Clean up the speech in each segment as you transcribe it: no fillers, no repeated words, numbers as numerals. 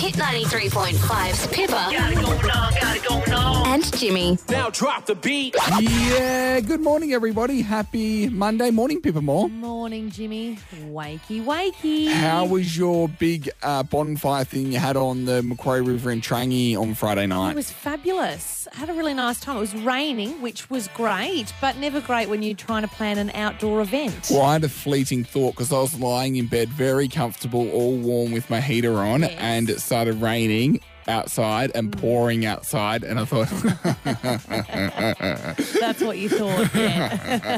Hit 93.5's Pippa. Got it going on. And Jimmy. Now drop the beat. Yeah, good morning, everybody. Happy Monday morning, Pippa Moore. Morning, Jimmy. Wakey, wakey. How was your big bonfire thing you had on the Macquarie River in Trangie on Friday night? It was fabulous. I had a really nice time. It was raining, which was great, but never great when you're trying to plan an outdoor event. Well, I had a fleeting thought because I was lying in bed very comfortable, all warm with my heater on, Yes. and it started raining outside and pouring outside, and I thought... That's what you thought, yeah.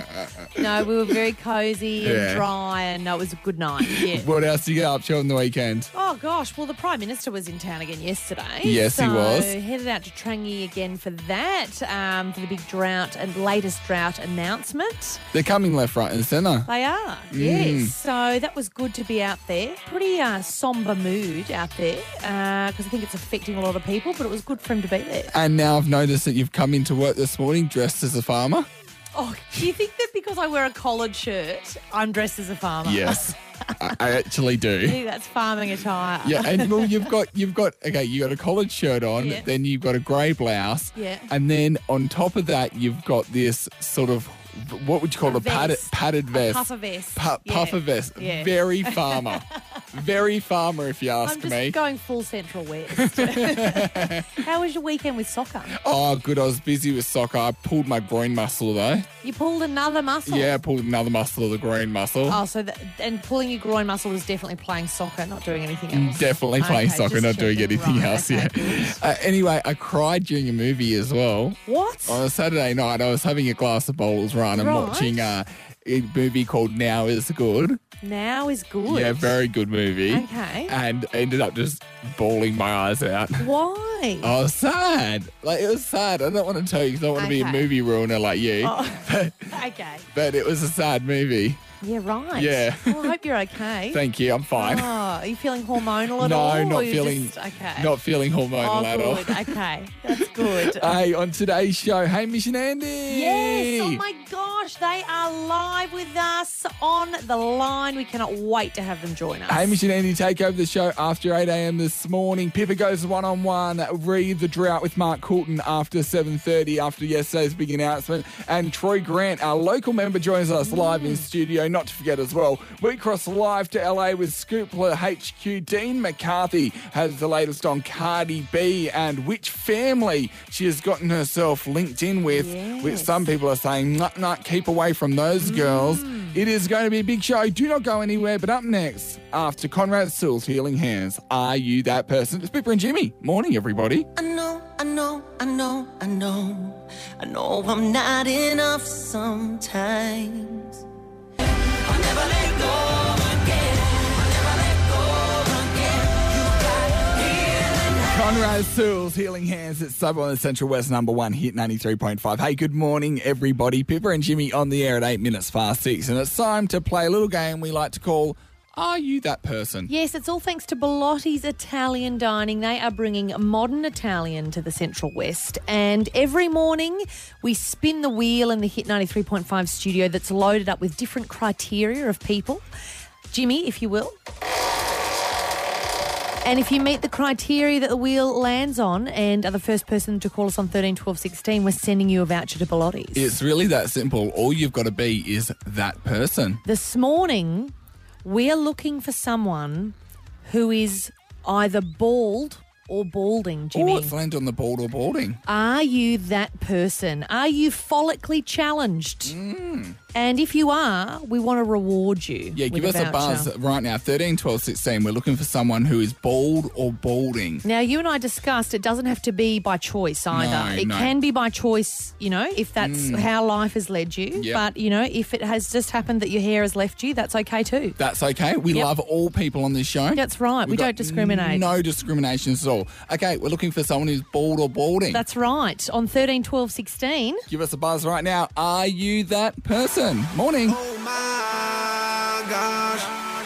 No, we were very cosy and Yeah. dry, and no, it was a good night, yeah. What else did you get up to on the weekend? Oh, gosh. Well, the Prime Minister was in town again yesterday. Yes, he was. So headed out to Trangie again for that, for the big drought and latest drought announcement. They're coming left, right and centre. They are, yes. So that was good to be out there. Pretty sombre mood out there because I think it's affecting a lot of people, but it was good for him to be there. And now I've noticed that you've come into work this morning dressed as a farmer. Oh, do you think that because I wear a collared shirt, I'm dressed as a farmer? Yes, I actually I do. think that's farming attire. Yeah, and well, you've got you got a collared shirt on, Yeah. then you've got a grey blouse, Yeah. and then on top of that you've got this sort of, what would you call A it, padded vest, puffer vest. puffer vest, Yeah. very farmer, very farmer if you ask I'm just me. going full Central West. How was your weekend with soccer? Oh, good. I was busy with soccer. I pulled my groin muscle though. You pulled another muscle? Yeah, I pulled another muscle of the groin muscle. Oh, so and pulling your groin muscle was definitely playing soccer, not doing anything else. Definitely playing Okay, soccer, just not doing checking. anything Right, else. okay, Yeah. good. Anyway, I cried during a movie as well. What? On a Saturday night, I was having a glass of Bowls Run and Right. watching a movie called Now Is Good. Now is good. Yeah, very good movie. Okay. And ended up just bawling my eyes out. Why? I was sad. Like, it was sad. I don't want to tell you because I don't want to be a Okay. movie ruiner like you. Oh. Okay. But it was a sad movie. Yeah, right. Yeah. Well, I hope you're okay. Thank you. I'm fine. Oh, are you feeling hormonal at No, all? not or you feeling- Just, okay. Not feeling hormonal oh, at all. good. Okay. That's good. Hey, on today's show, Hamish and Andy. Yes. Oh, my gosh. They are live with us on the line. We cannot wait to have them join us. Hamish and Andy take over the show after 8 a.m. this morning. Pippa goes one-on-one. Read the drought with Mark Coulton after 7:30 after yesterday's big announcement. And Troy Grant, our local member, joins us live in studio. Not to forget as well, we cross live to LA with Scoopler HQ. Dean McCarthy has the latest on Cardi B and which family she has gotten herself linked in with. Yes. Which some people are saying, nut, keep away from those girls. It is going to be a big show. Do not go anywhere. But up next, after Conrad Sewell's Healing Hands, Are You That Person? It's Pippa and Jimmy. Morning, everybody. I know I'm not enough sometimes. I'll never let go again. I'll never let go again. You got healing. Conrad Sewell's Healing Hands. It's Sub on the Central West #1 hit 93.5. Hey, good morning, everybody. Pippa and Jimmy on the air at 8 minutes past 6. And it's time to play a little game we like to call Are You That Person? Yes, it's all thanks to Belotti's Italian Dining. They are bringing modern Italian to the Central West. And every morning we spin the wheel in the Hit 93.5 studio that's loaded up with different criteria of people. Jimmy, if you will. And if you meet the criteria that the wheel lands on and are the first person to call us on 13 12 16, we're sending you a voucher to Belotti's. It's really that simple. All you've got to be is that person. This morning, we're looking for someone who is either bald or balding, Jimmy. Oh, it's landed on the bald or balding. Are you that person? Are you follically challenged? And if you are, we want to reward you. Yeah, with give us a voucher. buzz right now. 13 12 16. We're looking for someone who is bald or balding. Now, you and I discussed it doesn't have to be by choice either. It no. can be by choice, if that's how life has led you. Yep. But, if it has just happened that your hair has left you, that's okay too. That's okay. We Yep. love all people on this show. That's right. We We've got don't discriminate. No discriminations at all. Okay, we're looking for someone who's bald or balding. That's right. On 13 12 16. Give us a buzz right now. Are you that person? Morning. Oh my gosh.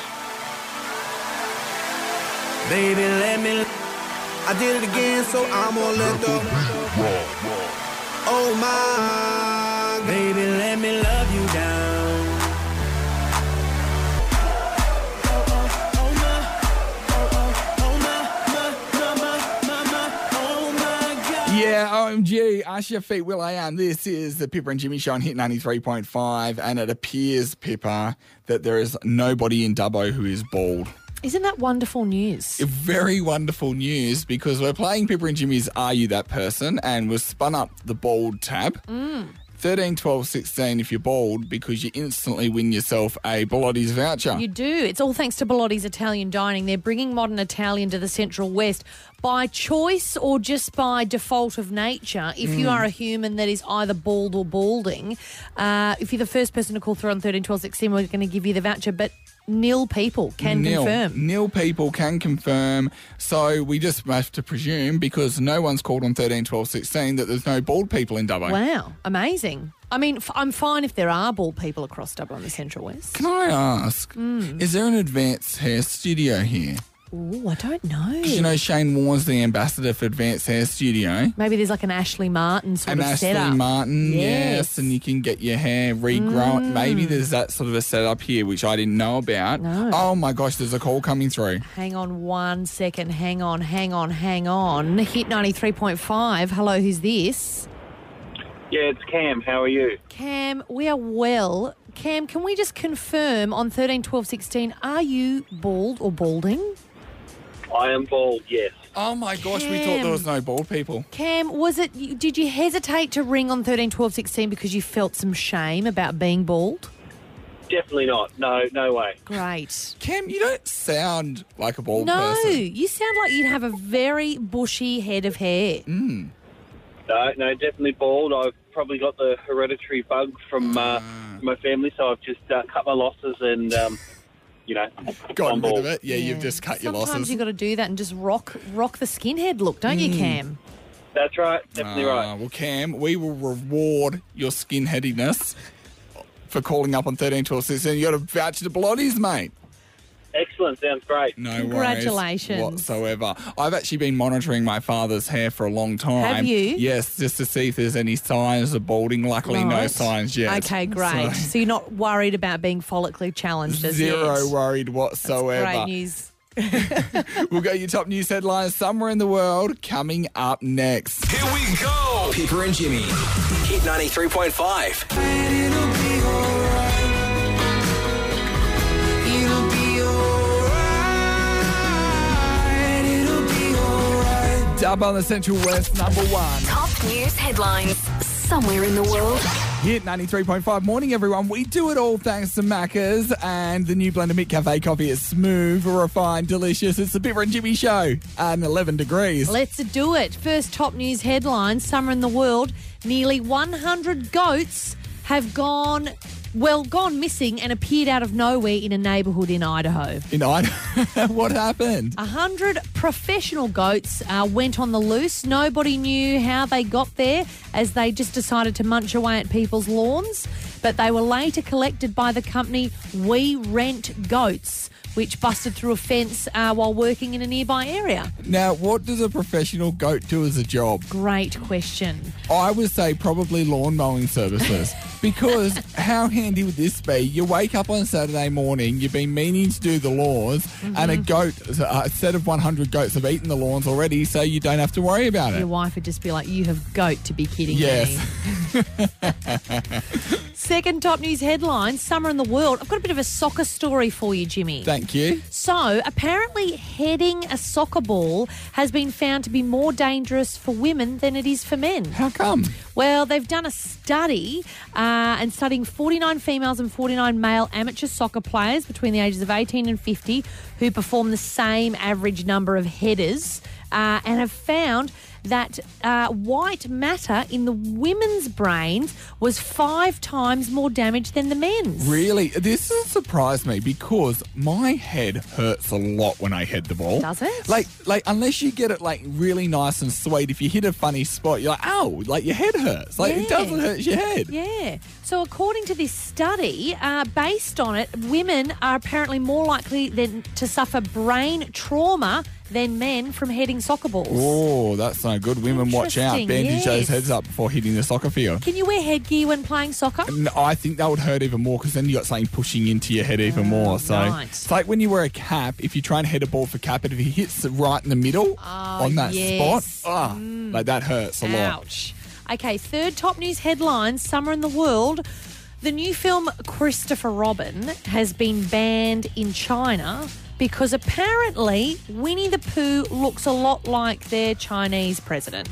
Baby, let me. I did it again, so I'm gonna let go. Oh my. Baby, let me love you down. Oh my. Yeah, OMG, Ask Your Feet, Will I Am. This is the Pippa and Jimmy Show on Hit 93.5, and it appears, Pippa, that there is nobody in Dubbo who is bald. Isn't that wonderful news? Very wonderful news, because we're playing Pippa and Jimmy's Are You That Person, and we've spun up the bald tab. 13, 12, 16 if you're bald, because you instantly win yourself a Belotti's voucher. You do. It's all thanks to Belotti's Italian Dining. They're bringing modern Italian to the Central West by choice or just by default of nature. If you are a human that is either bald or balding, if you're the first person to call through on 13, 12, 16, we're going to give you the voucher. But nil people can confirm. Nil people can confirm. So we just have to presume, because no one's called on 13, 12, 16, that there's no bald people in Dubbo. Wow, amazing. I mean, I'm fine if there are bald people across Dubbo in the Central West. Can I ask, is there an advanced hair studio here? Oh, I don't know. 'Cause you know Shane Warne's the ambassador for Advanced Hair Studio. Maybe there's like an Ashley Martin sort An of Ashley setup. Martin, yes, and you can get your hair regrown. Maybe there's that sort of a setup here, which I didn't know about. No. Oh my gosh, there's a call coming through. Hang on 1 second. Hang on. Hit 93.5. Hello, who's this? Yeah, it's Cam. How are you? Cam, we are well. Cam, can we just confirm on 13, 12, 16, are you bald or balding? I am bald, yes. Oh my gosh, we thought there was no bald people. Cam, did you hesitate to ring on 13, 12, 16 because you felt some shame about being bald? Definitely not. No way. Great. Cam, you don't sound like a bald No, person. you sound like you'd have a very bushy head of hair. No, definitely bald. I've probably got the hereditary bug from my family, so I've just cut my losses and, Got I'm rid bald. of it. Yeah, you've just cut your Sometimes losses. you've got to do that and just rock the skinhead look, don't you, Cam? That's right. Definitely right. Well, Cam, we will reward your skinheadiness for calling up on 13, 12, 16. You got a voucher to Belotti's, mate. Excellent. Sounds great. No Congratulations. worries whatsoever. I've actually been monitoring my father's hair for a long time. Have you? Yes, just to see if there's any signs of balding. Luckily, no Right. signs yet. Okay, great. So you're not worried about being follically challenged as yet? Zero worried whatsoever. Great news. We'll get your top news headlines somewhere in the world coming up next. Here we go. Pippa and Jimmy. Hit 93.5. Dub on the Central West, number one. Top news headlines somewhere in the world. Hit 93.5. Morning, everyone. We do it all thanks to Macca's, and the new Blender Mint Cafe coffee is smooth, refined, delicious. It's the Pippa and Jimmy Show at 11 degrees. Let's do it. First top news headline, summer in the world. Nearly 100 goats have gone missing and appeared out of nowhere in a neighbourhood in Idaho. In Idaho, what happened? 100 professional goats went on the loose. Nobody knew how they got there, as they just decided to munch away at people's lawns. But they were later collected by the company We Rent Goats, which busted through a fence while working in a nearby area. Now, what does a professional goat do as a job? Great question. I would say probably lawn mowing services. Because how handy would this be? You wake up on Saturday morning, you've been meaning to do the lawns, and a set of 100 goats have eaten the lawns already, so you don't have to worry about it. Your wife would just be like, you have goat to be kidding Yes. me. Second top news headline, summer in the world. I've got a bit of a soccer story for you, Jimmy. Thank you. So, apparently heading a soccer ball has been found to be more dangerous for women than it is for men. How come? Well, they've done a study and studying 49 females and 49 male amateur soccer players between the ages of 18 and 50 who perform the same average number of headers and have found that white matter in the women's brains was 5 times more damaged than the men's. Really? This has surprised me because my head hurts a lot when I head the ball. Does it? Like unless you get it like really nice and sweet, if you hit a funny spot, you're like, ow, like your head hurts. Like it Yeah. doesn't hurt your head. Yeah. So according to this study, based on it, women are apparently more likely to suffer brain trauma than men from heading soccer balls. Oh, that's no good. Women, watch out. Interesting, Bandage those yes. heads up before hitting the soccer field. Can you wear headgear when playing soccer? No, I think that would hurt even more because then you got something pushing into your head even more. So right. it's like when you wear a cap, if you try and head a ball for cap, and if it hits right in the middle on that yes. spot, Like, that hurts a lot. Ouch. Okay, third top news headline, Summer in the World. The new film Christopher Robin has been banned in China because apparently Winnie the Pooh looks a lot like their Chinese president.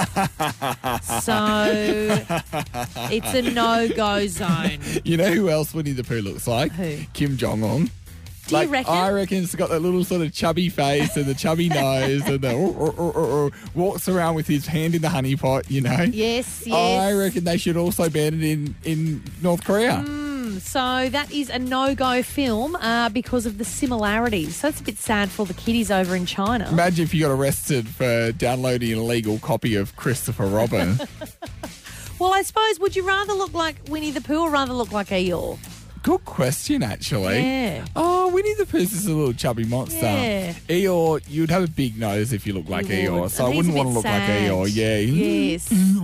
So it's a no-go zone. You know who else Winnie the Pooh looks like? Who? Kim Jong-un. Do you reckon? I reckon it's got that little sort of chubby face and the chubby nose and the walks around with his hand in the honey pot, you know? Yes. I reckon they should also ban it in North Korea. So that is a no-go film because of the similarities. So it's a bit sad for the kiddies over in China. Imagine if you got arrested for downloading an illegal copy of Christopher Robin. Well, I suppose, would you rather look like Winnie the Pooh or rather look like Eeyore? Good question, actually. Yeah. Oh, Winnie the Pooh's just a little chubby monster. Yeah. Eeyore, you'd have a big nose if you looked like You Eeyore, would. so I And he's wouldn't a want to bit look like sad. Eeyore. Yeah. Yes.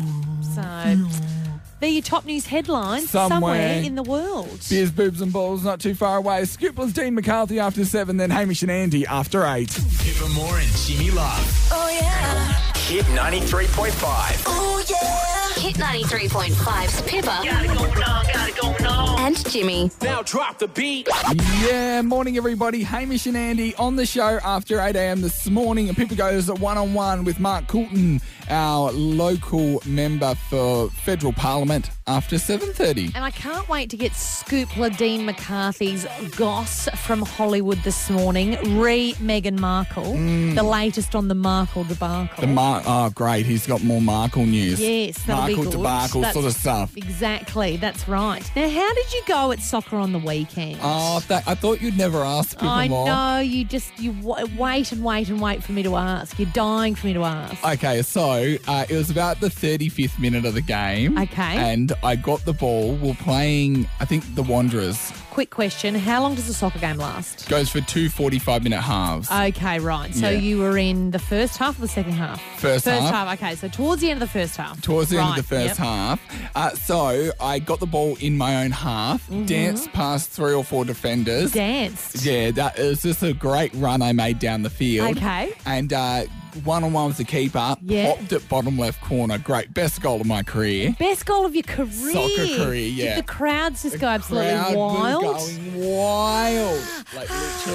So, they're your top news headlines somewhere in the world. Beers, boobs and balls not too far away. Scoopler's Dean McCarthy after 7, then Hamish and Andy after 8. Pippa Moore and Jimmy Love. Oh, yeah. Hit 93.5. Oh, yeah. Hit 93.5's Pippa Got it going on. and Jimmy. Now drop the beat. Yeah, morning everybody. Hamish and Andy on the show after 8 a.m. this morning. And Pippa goes one-on-one with Mark Coulton, our local member for Federal Parliament, after 7:30. And I can't wait to get Scoopler Dean McCarthy's goss from Hollywood this morning. Meghan Markle, the latest on the Markle debacle. Oh, great. He's got more Markle news. Yes, that'll be Markle good. debacle That's- sort of stuff. Exactly, that's right. Now, how did you go at soccer on the weekend? Oh, I thought you'd never ask Pippa I more. know, you wait and wait and wait for me to ask. You're dying for me to ask. Okay, so it was about the 35th minute of the game. Okay. And I got the ball. We're playing, I think, the Wanderers. Quick question, how long does a soccer game last? Goes for two 45-minute halves. Okay, right. So Yeah. you were in the first half or the second half? First half. Okay, so towards the end of the first half. Towards the end of the Right, first yep. half. So I got the ball in my own half, danced past 3 or 4 defenders. Danced. Yeah, it was just a great run I made down the field. Okay. And one-on-one with the keeper. Yeah. Popped it bottom left corner. Great. Best goal of my career. Best goal of your career. Soccer career, yeah. Did the crowds just go absolutely Crowd wild? was going wild. Like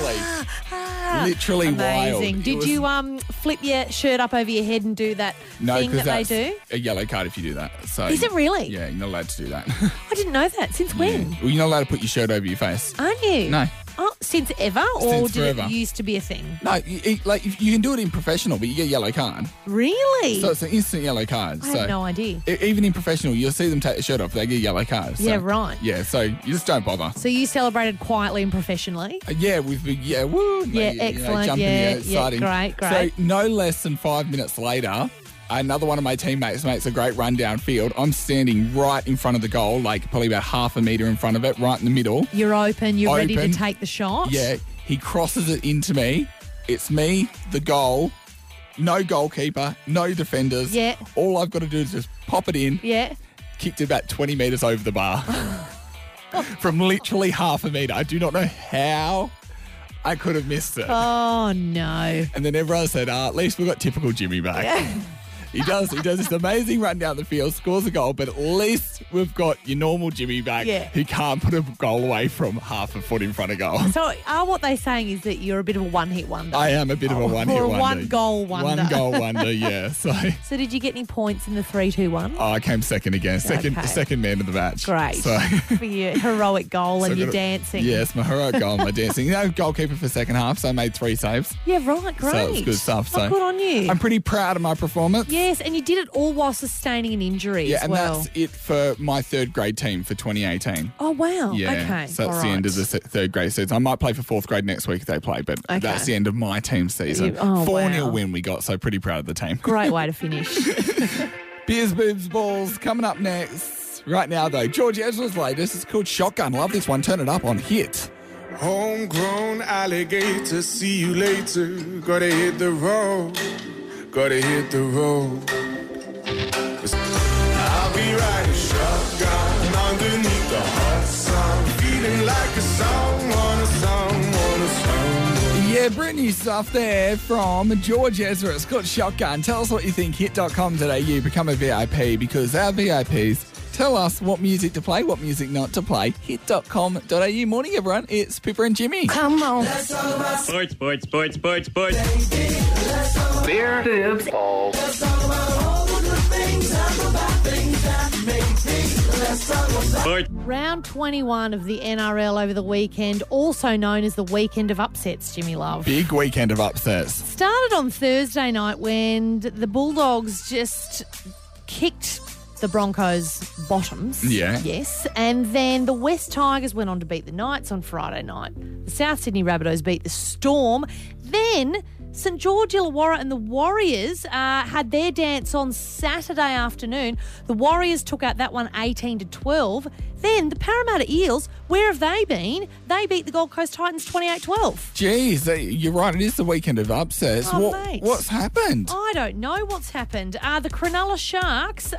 literally wild. Amazing. It Did was- you flip your shirt up over your head and do that No, thing because that they that's do? a yellow card if you do that. So Is it really? Yeah, you're not allowed to do that. I didn't know that. Since when? Well, you're not allowed to put your shirt over your face. Aren't you? No. Oh, since ever? Or Since did forever. it used to be a thing? No, like you can do it in professional, but you get a yellow card. Really? So it's an instant yellow card. I so had no idea. Even in professional, you'll see them take the shirt off. They get yellow cards. Yeah, right. Yeah, so you just don't bother. So you celebrated quietly and professionally? Yeah, with woo. Yeah, excellent. Jumping, Yeah, exciting. great. So no less than 5 minutes later, another one of my teammates makes a great run downfield. I'm standing right in front of the goal, like probably about half a metre in front of it, right in the middle. You're open. You're ready to Open. take the shot? Yeah, he crosses it into me. It's me, the goal. No goalkeeper, no defenders. Yeah. All I've got to do is just pop it in. Yeah. Kicked it about 20 metres over the bar. From literally half a metre. I do not know how I could have missed it. Oh, no. And then everyone said, at least we've got typical Jimmy back. He does this amazing run down the field, scores a goal, but at least we've got your normal Jimmy back Yeah. who can't put a goal away from half a foot in front of goal. So what they're saying is that you're a bit of a one-hit wonder. I am a bit of a one-hit or a wonder. one-goal wonder. One goal wonder, yeah. So So did you get any points in the 3-2-1? I came second again, Okay. second man of the match. Great. So For your heroic goal and so your got a- dancing. Yes, my heroic goal, my dancing. Goalkeeper for second half, so I made 3 saves. Yeah, right. Great. So it was good stuff. Oh, So good on you. I'm pretty proud of my performance. Yes, and you did it all while sustaining an injury Yeah, as and well. that's it for my third grade team for 2018. Oh, wow. Yeah, Okay. so that's all the end right. of the third grade season. I might play for fourth grade next week if they play, but Okay. that's the end of my team season. Oh, 4-0 wow. win we got, so pretty proud of the team. Great way to finish. Beers, boobs, balls coming up next. Right now, though, George Ezra's latest. It's called Shotgun. Love this one. Turn it up on Hit. Homegrown alligator, see you later. Gotta hit the road, gotta hit the road. I'll be riding shotgun underneath the hot sun, feeling like a song on a song on a song. Yeah, Yeah, brand new stuff there from George Ezra. It's called Shotgun. Tell us what you think. Hit.com.au. Become a VIP because our VIPs tell us what music to play, what music not to play. Hit.com.au. Morning, everyone. It's Pippa and Jimmy. Come on. Sports. Beer, boobs, balls. Sports. Round 21 of the NRL over the weekend, also known as the weekend of upsets, Jimmy Love. Big weekend of upsets. Started on Thursday night when the Bulldogs just kicked the Broncos' bottoms. Yeah. Yes. And then the West Tigers went on to beat the Knights on Friday night. The South Sydney Rabbitohs beat the Storm. Then St George Illawarra and the Warriors had their dance on Saturday afternoon. The Warriors took out that one 18-12. Then the Parramatta Eels, where have they been? They beat the Gold Coast Titans 28-12. Geez, you're right. It is the weekend of upsets. Oh, mate. What's happened? I don't know what's happened. The Cronulla Sharks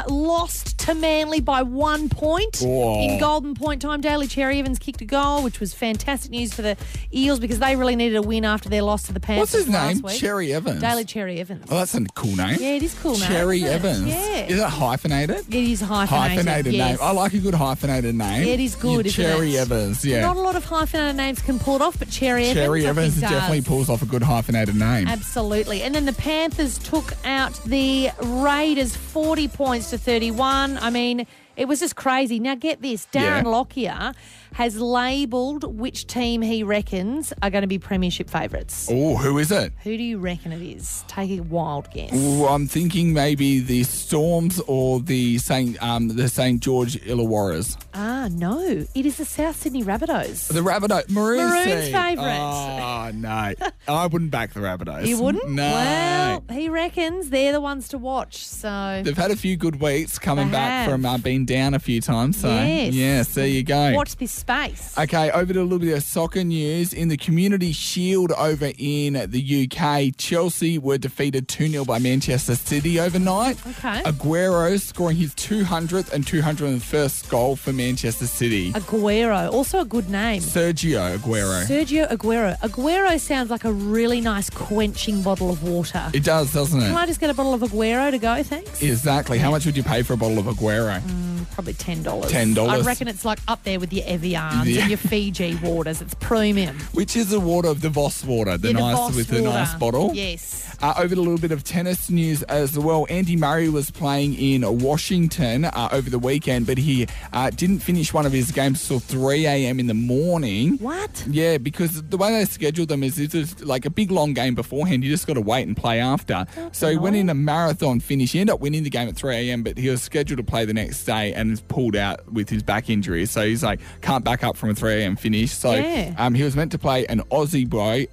lost to Manly by 1 point Whoa. in Golden Point time. Daly Cherry Evans kicked a goal, which was fantastic news for the Eels because they really needed a win after their loss to the Panthers. What's his name? last week. Cherry Evans. Daly Cherry Evans. Oh, that's a cool name. Yeah, it is a cool name. Cherry isn't it? Evans. Yeah. Is it hyphenated? It is hyphenated. Name. Yes. I like a good hyphenated name. Yeah, it is good, isn't Cherry it? Evans, yeah. Not a lot of hyphenated names can pull it off, but Cherry Evans. Cherry I Evans think, definitely does. pulls off a good hyphenated name. Absolutely. And then the Panthers took out the Raiders 40 points to 31. I mean, it was just crazy. Now, get this. Darren Yeah. Lockyer has labelled which team he reckons are going to be premiership favourites. Oh, who is it? Who do you reckon it is? Take a wild guess. Ooh, I'm thinking maybe the Storms or the St George Illawarras. No. It is the South Sydney Rabbitohs. The Rabbitohs. Maroons' team. favourites. Oh, no. I wouldn't back the Rabbitohs. You wouldn't? No. Well, he reckons they're the ones to watch. So They've had a few good weeks coming They back have. from being down a few times. So, Yes. yes, there you go. watch this space. Okay, over to a little bit of soccer news. In the Community Shield over in the UK, Chelsea were defeated 2-0 by Manchester City overnight. Okay. Aguero scoring his 200th and 201st goal for Manchester City. Aguero, also a good name. Sergio Aguero. Sergio Aguero. Aguero sounds like a really nice quenching bottle of water. It does, doesn't Can I it? just get a bottle of Aguero to go, thanks? Exactly. How much would you pay for a bottle of Aguero? Probably $10. $10. I reckon it's like up there with your Evians Yeah. and your Fiji waters. It's premium. Which is the water of the Voss water, the Yeah, nice Voss with the water. nice bottle. Yes. Over to a little bit of tennis news as well. Andy Murray was playing in Washington over the weekend, but he didn't finish one of his games till 3 a.m. in the morning. What? Yeah, because the way they scheduled them is it's like a big long game beforehand. You just got to wait and play after. So he went in a marathon finish. He ended up winning the game at 3 a.m., but he was scheduled to play the next day and is pulled out with his back injury. So he's like, can't back up from a 3 a.m. finish. So Yeah. he was meant to play an Aussie boy,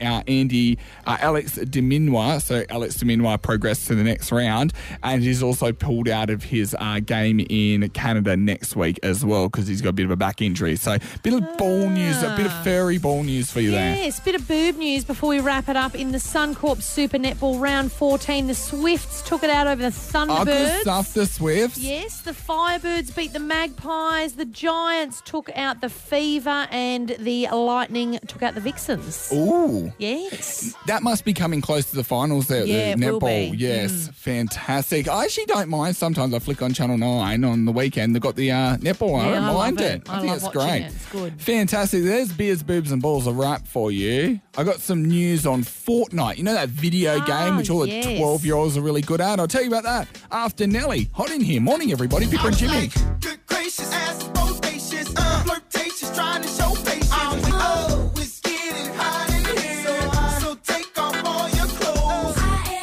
Alex Deminois. So Alex Deminois progressed to the next round, and he's also pulled out of his game in Canada next week as well because he's got a bit of a back injury. So a bit of ball news, a bit of furry ball news for you there. Yes, bit of boob news before we wrap it up. In the Suncorp Super Netball round 14, the Swifts took it out over the Thunderbirds. Oh, good stuff, the Swifts. Yes, the Firebirds beat the Magpies. The Giants took out the Fever, and the Lightning took out the Vixens. Ooh. Yes. That must be coming close to the finals there, Yeah, the it will netball. be. Yes, fantastic. I actually don't mind. Sometimes I flick on Channel 9 on the weekend. They've got the netball. I Yeah, don't I mind love it. it. I I think love it's watching great. it. It's good. Fantastic. There's Beers, Boobs and Balls, a wrap for you. I got some news on Fortnite. You know that video game which all yes. the 12-year-olds are really good at? I'll tell you about that after Nelly. Hot in here. Morning, everybody. Pippa and Jimmy. Good gracious, ass bodacious, flirtatious, trying to show patience. Oh, it's getting hot in here, so take off all your clothes.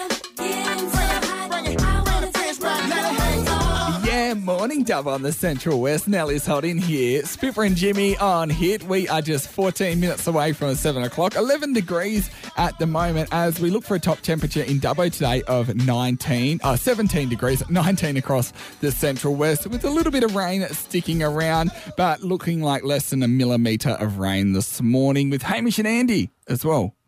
Yeah, morning dub on the Central West. Nelly's hot in here. Spipper and Jimmy on hit. We are just 14 minutes away from 7 o'clock. 11 degrees at the moment as we look for a top temperature in Dubbo today of 17 degrees, 19 across the Central West with a little bit of rain sticking around, but looking like less than a millimetre of rain this morning with Hamish and Andy as well.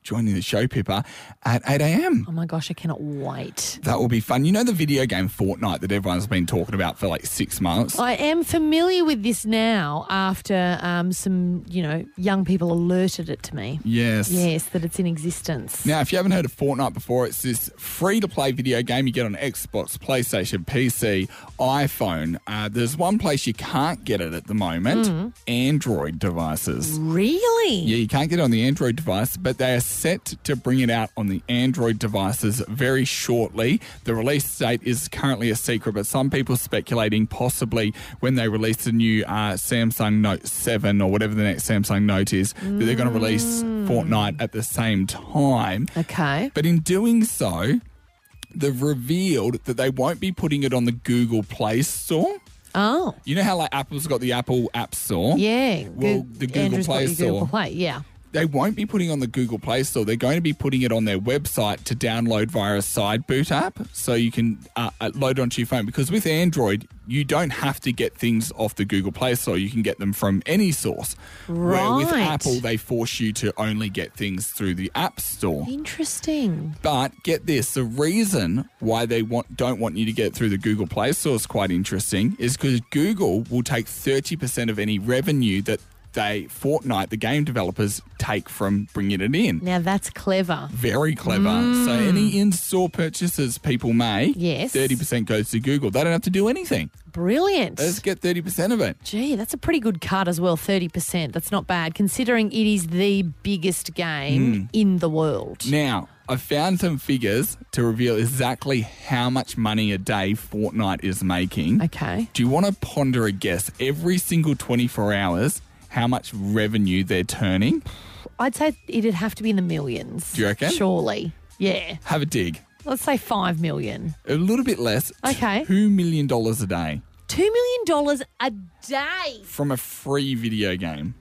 joining the show, Pippa, at 8 a.m. Oh my gosh, I cannot wait. That will be fun. You know the video game Fortnite that everyone's been talking about for like 6 months? I am familiar with this now after some, young people alerted it to me. Yes. Yes, that it's in existence. Now, if you haven't heard of Fortnite before, it's this free-to-play video game you get on Xbox, PlayStation, PC, iPhone. There's one place you can't get it at the moment, Android devices. Really? Yeah, you can't get it on the Android device, but they are set to bring it out on the Android devices very shortly. The release date is currently a secret, but some people speculating possibly when they release the new Samsung Note 7 or whatever the next Samsung Note is, that they're going to release Fortnite at the same time. Okay. But in doing so, they've revealed that they won't be putting it on the Google Play Store. Oh. You know how like Apple's got the Apple App Store? Yeah. Well, the Google Andrew's got Play your Store. Google Play, yeah. They won't be putting on the Google Play Store. They're going to be putting it on their website to download via a side boot app so you can load it onto your phone. Because with Android, you don't have to get things off the Google Play Store. You can get them from any source. Right. Where with Apple, they force you to only get things through the App Store. Interesting. But get this, the reason why they don't want you to get it through the Google Play Store is quite interesting, is because Google will take 30% of any revenue that Fortnite, the game developers, take from bringing it in. Now that's clever. Very clever. So any in-store purchases people make, Yes. 30% goes to Google. They don't have to do anything. Brilliant. They just get 30% of it. Gee, that's a pretty good cut as well, 30%. That's not bad, considering it is the biggest game in the world. Now, I've found some figures to reveal exactly how much money a day Fortnite is making. Okay. Do you want to ponder a guess? Every single 24 hours, how much revenue they're turning? I'd say it'd have to be in the millions. Do you reckon? Surely. Yeah. Have a dig. Let's say 5 million. A little bit less. Okay. $2 million a day $2 million a day. from a free video game.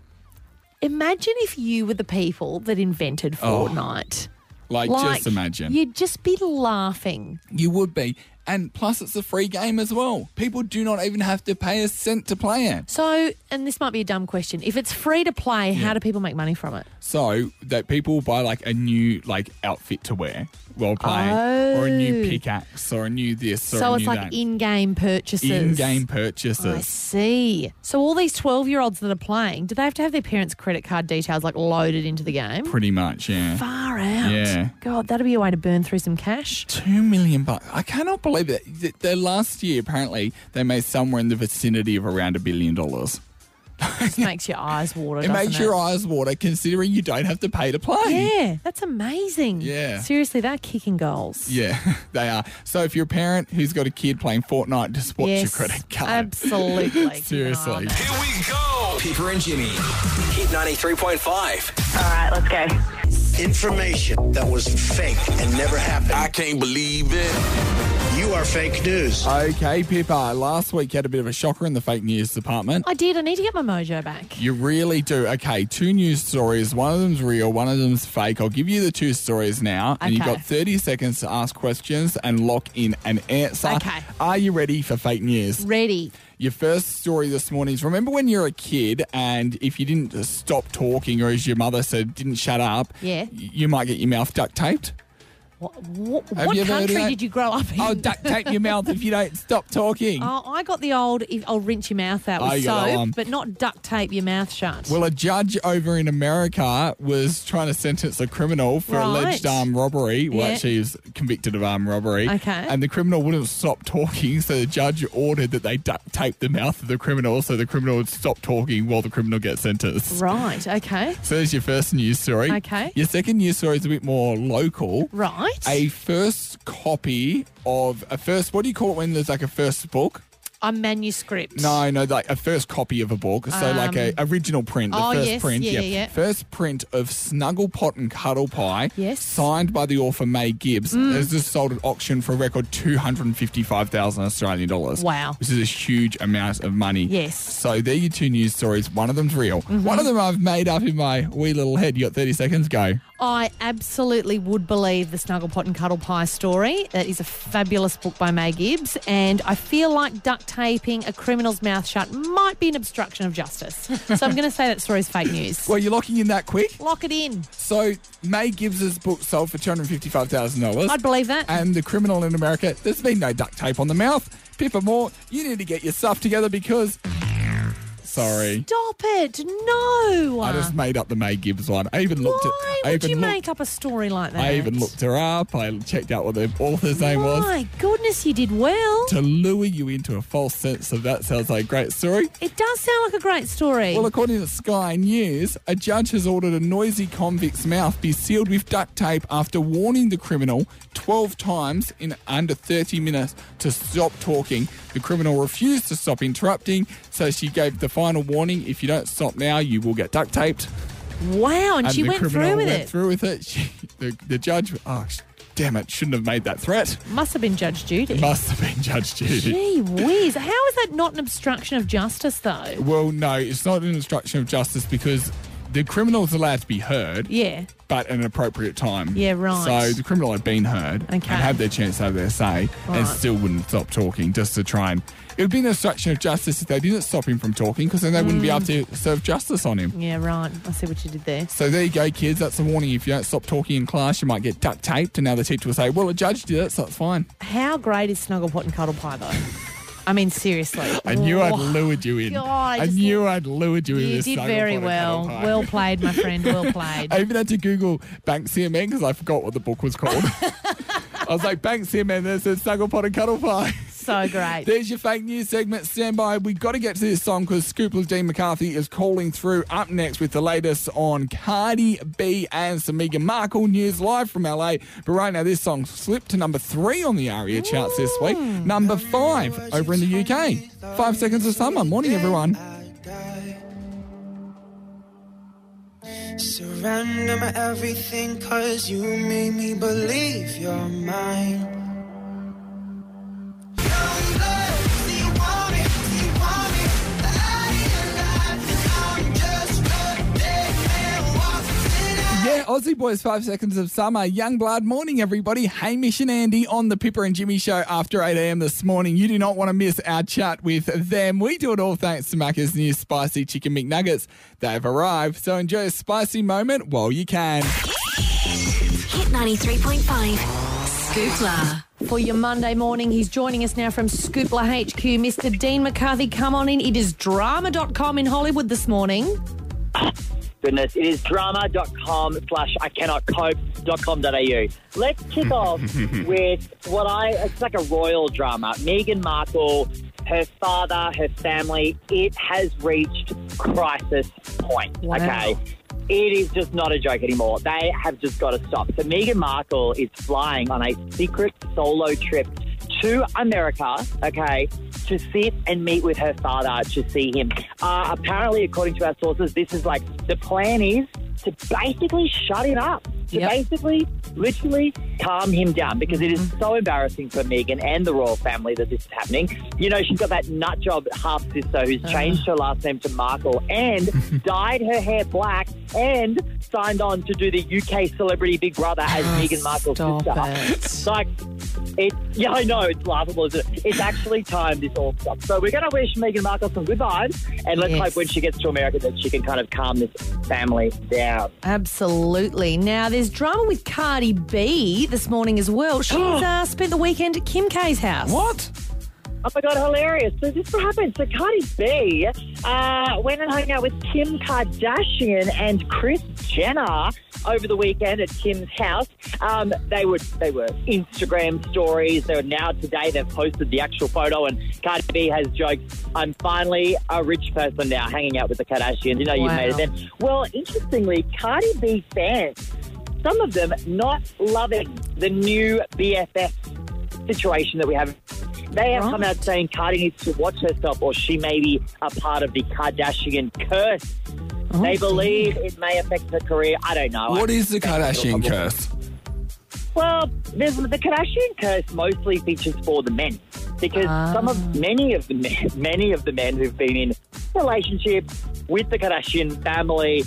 Imagine if you were the people that invented Fortnite. Like, just imagine. You'd just be laughing. You would be. And plus, it's a free game as well. People do not even have to pay a cent to play it. So, and this might be a dumb question, if it's free to play, how do people make money from it? So that people buy like a new outfit to wear while playing, or a new pickaxe, or a new this, or So a it's new like that. in-game purchases. In-game I purchases. see. So all these 12-year-olds that are playing, do they have to have their parents' credit card details loaded into the game? Pretty much, yeah. Far out. Yeah. God, that'd be a way to burn through some cash. $2 million. I cannot believe it. The last year, apparently, they made somewhere in the vicinity of around $1 billion. Just makes your eyes water, It doesn't makes your eyes water, considering you don't have to pay to play. Yeah, that's amazing. Yeah. Seriously, they're kicking goals. Yeah, they are. So if you're a parent who's got a kid playing Fortnite, just watch your credit card. Absolutely. Keep an eye on Seriously. that. Here we go. Pippa and Jimmy. Hit 93.5. All right, let's go. Information that was fake and never happened. I can't believe it. You are fake news. Okay, Pippa, last week you had a bit of a shocker in the fake news department. I did. I need to get my mojo back. You really do. Okay, 2 news stories. One of them's real, one of them's fake. I'll give you the 2 stories now, and you've Okay. got 30 seconds to ask questions and lock in an answer. Okay. Are you ready for fake news? Ready. Your first story this morning is, remember when you're a kid and if you didn't stop talking, or as your mother said, didn't shut up, Yeah. you might get your mouth duct taped? What you ever heard of country that? did you grow up in? Oh, duct tape your mouth if you don't stop talking. Oh, I got the old, I'll rinse your mouth out Oh, with you got that one. soap, but not duct tape your mouth shut. Well, a judge over in America was trying to sentence a criminal for Right. alleged armed robbery. Well, Yeah. actually, he was convicted of armed robbery. Okay. And the criminal wouldn't stop talking, so the judge ordered that they duct tape the mouth of the criminal so the criminal would stop talking while the criminal gets sentenced. Right, okay. So there's your first news story. Okay. Your second news story is a bit more local. Right. A first copy of a first, what do you call it when there's like a first book? A manuscript. No, like a first copy of a book. So like a original print, the first yes, print. yeah. First print of Snugglepot and Cuddlepie, Yes. signed by the author May Gibbs. It's just sold at auction for a record 255,000 Australian dollars. Wow. Which is a huge amount of money. Yes. So they're your 2 news stories. One of them's real. One of them I've made up in my wee little head. You got 30 seconds, go. I absolutely would believe the Snuggle Pot and Cuddle Pie story. That is a fabulous book by May Gibbs, and I feel like duct taping a criminal's mouth shut might be an obstruction of justice. So I'm going to say that story's fake news. Well, you're locking in that quick? Lock it in. So May Gibbs's book sold for $255,000. I'd believe that. And the criminal in America, there's been no duct tape on the mouth. Pippa Moore, you need to get your stuff together because... Sorry. Stop it. No. I just made up the May Gibbs one. I even looked Why would you make up a story like that? I even looked her up. I checked out what the author's name was. My goodness, you did well. To lure you into a false sense of that sounds like a great story. It does sound like a great story. Well, according to Sky News, a judge has ordered a noisy convict's mouth be sealed with duct tape after warning the criminal 12 times in under 30 minutes to stop talking. The criminal refused to stop interrupting, so she gave the final warning, if you don't stop now, you will get duct taped. Wow, and she went through with it. Through with it. The judge, damn it, shouldn't have made that threat. Must have been Judge Judy. Must have been Judge Judy. Gee whiz. How is that not an obstruction of justice, though? Well, no, it's not an obstruction of justice because the criminal's allowed to be heard. Yeah. But at an appropriate time. Yeah, right. So the criminal had been heard and had their chance to have their say and still wouldn't stop talking just to try and... It would be an obstruction of justice if they didn't stop him from talking because then they wouldn't be able to serve justice on him. Yeah, right. I see what you did there. So there you go, kids. That's a warning. If you don't stop talking in class, you might get duct taped and now the teacher will say, well, a judge did it, so it's fine. How great is Snuggle Pot and Cuddle Pie, though? I mean, seriously. I knew I'd lured you in. God, I knew I'd lured you in. You this did Snuggle very Pot and well. Cuddle Pie. Well played, my friend. Well played. I even had to Google Banksy Men because I forgot what the book was called. I was like, Banksy Men, there's a Snuggle Pot and Cuddle Pie. So great. There's your fake news segment. Stand by. We've got to get to this song because Scoopler's Dean McCarthy is calling through up next with the latest on Cardi B and some Meghan Markle news live from LA. But right now, this song slipped to number 3 on the ARIA charts this week. Number 5 over in the UK. 5 Seconds of Summer. Morning, everyone. Surrender my everything, cause you made me believe you're mine. Yeah, Aussie Boys, 5 Seconds of Summer. Young Blood, morning, everybody. Hamish and Andy on the Pippa and Jimmy show after 8 a.m. this morning. You do not want to miss our chat with them. We do it all thanks to Macca's new spicy chicken McNuggets. They've arrived, so enjoy a spicy moment while you can. Hit 93.5. Scoopla. For your Monday morning, he's joining us now from Scoopla HQ. Mr. Dean McCarthy, come on in. It is drama.com in Hollywood this morning. Goodness, it is drama.com/ICannotCope.com.au. Let's kick off with it's like a royal drama. Meghan Markle, her father, her family, it has reached crisis point, okay? It is just not a joke anymore. They have just got to stop. So Meghan Markle is flying on a secret solo trip to America, okay, to sit and meet with her father to see him. Apparently, according to our sources, this is like the plan is to basically shut him up, to basically, literally calm him down because it is so embarrassing for Meghan and the royal family that this is happening. You know, she's got that nutjob half-sister who's changed her last name to Markle and dyed her hair black and signed on to do the UK Celebrity Big Brother as Meghan Markle's sister. It's like, I know, it's laughable, isn't it? It's actually time this all stops. So we're going to wish Meghan Markle some good vibes and let's hope when she gets to America that she can kind of calm this family down. Absolutely. Now, there's drama with Cardi B this morning as well. She's spent the weekend at Kim K's house. What? Oh my God, hilarious. So this is what happened. So Cardi B went and hung out with Kim Kardashian and Kris Jenner over the weekend at Kim's house. They were Instagram stories. Today they've posted the actual photo and Cardi B has joked, I'm finally a rich person now hanging out with the Kardashians. You know, you've made it then. Well, interestingly, Cardi B fans, some of them not loving the new BFF situation that we have. They have come out saying Cardi needs to watch herself or she may be a part of the Kardashian curse. They believe it may affect her career. I don't know. What is the Kardashian curse? Well, the Kardashian curse mostly features for the men because many of the men who've been in relationships with the Kardashian family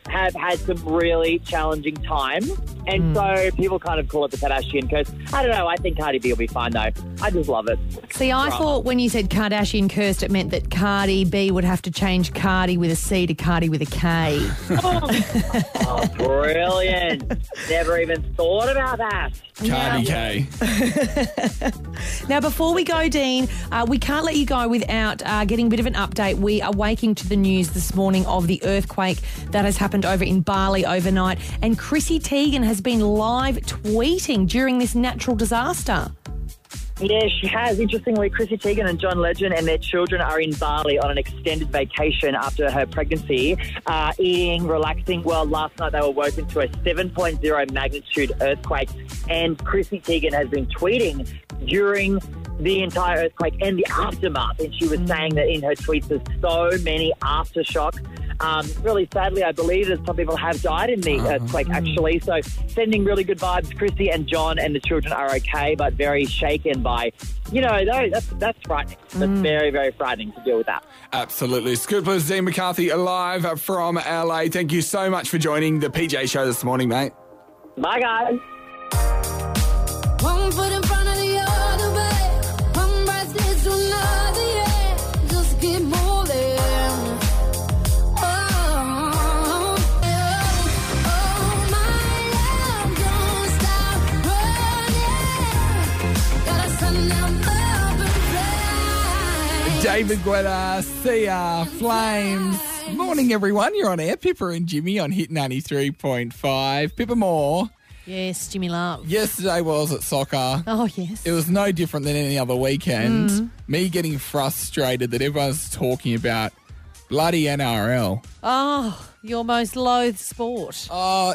have had some really challenging times. And so people kind of call it the Kardashian curse. I don't know. I think Cardi B will be fine, though. I just love it. See, I thought when you said Kardashian cursed, it meant that Cardi B would have to change Cardi with a C to Cardi with a K. Oh, brilliant. Never even thought about that. Cardi K. Now, before we go, Dean, we can't let you go without getting a bit of an update. We are waking to the news this morning of the earthquake that has happened over in Bali overnight. And Chrissy Teigen has been live tweeting during this natural disaster. Yeah, she has. Interestingly, Chrissy Teigen and John Legend and their children are in Bali on an extended vacation after her pregnancy, eating, relaxing. Well, last night they were woken to a 7.0 magnitude earthquake, and Chrissy Teigen has been tweeting during the entire earthquake and the aftermath, and she was saying that in her tweets there's so many aftershocks. Really sadly, I believe that some people have died in the earthquake, actually. So sending really good vibes. Chrissy and John and the children are okay, but very shaken by, that's frightening. That's very, very frightening to deal with that. Absolutely. Scoopers, Dean McCarthy, live from LA. Thank you so much for joining the PJ show this morning, mate. Bye, guys. One foot in front of the other way. One breath leads to another, yeah. Just keep moving. David Guetta, Sia, Flames. Morning, everyone. You're on air. Pippa and Jimmy on Hit 93.5. Pippa Moore. Yes, Jimmy Love. Yesterday was at soccer. Oh, yes. It was no different than any other weekend. Me getting frustrated that everyone's talking about bloody NRL. Oh, your most loathed sport.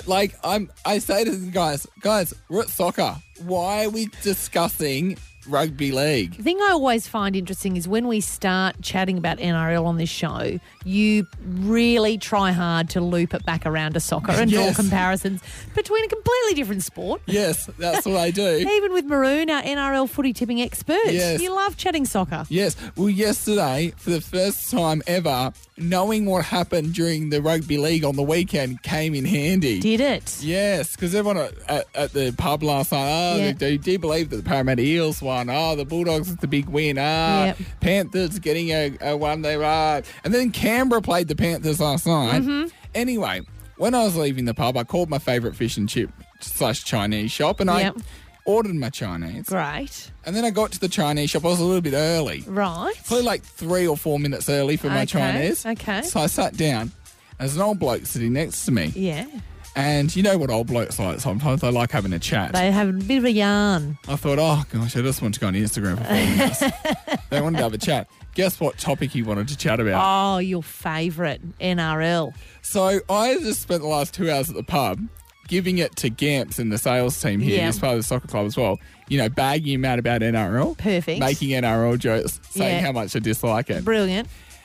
I say to the guys, we're at soccer. Why are we discussing rugby league? The thing I always find interesting is when we start chatting about NRL on this show, you really try hard to loop it back around to soccer and draw comparisons between a completely different sport. Yes, that's what I do. Even with Maroon, our NRL footy tipping expert. Yes. You love chatting soccer. Yes. Well, yesterday, for the first time ever, knowing what happened during the rugby league on the weekend came in handy. Did it? Yes, because everyone at the pub last night, do you believe that the Parramatta Eels won? Oh, the Bulldogs is the big win. Panthers getting a one there. And then Canberra played the Panthers last night. Anyway, when I was leaving the pub, I called my favourite fish and chip / Chinese shop and I ordered my Chinese. Great. And then I got to the Chinese shop. I was a little bit early. Right. Probably like 3 or 4 minutes early for my Chinese. Okay. So I sat down. And there's an old bloke sitting next to me. Yeah. And you know what old blokes like sometimes? They like having a chat. They have a bit of a yarn. I thought, oh, gosh, I just want to go on Instagram for 4 minutes. They wanted to have a chat. Guess what topic he wanted to chat about? Oh, your favourite, NRL. So I just spent the last 2 hours at the pub giving it to Gamps and the sales team here as part of the soccer club as well. You know, bagging him out about NRL. Perfect. Making NRL jokes, saying how much I dislike it. Brilliant.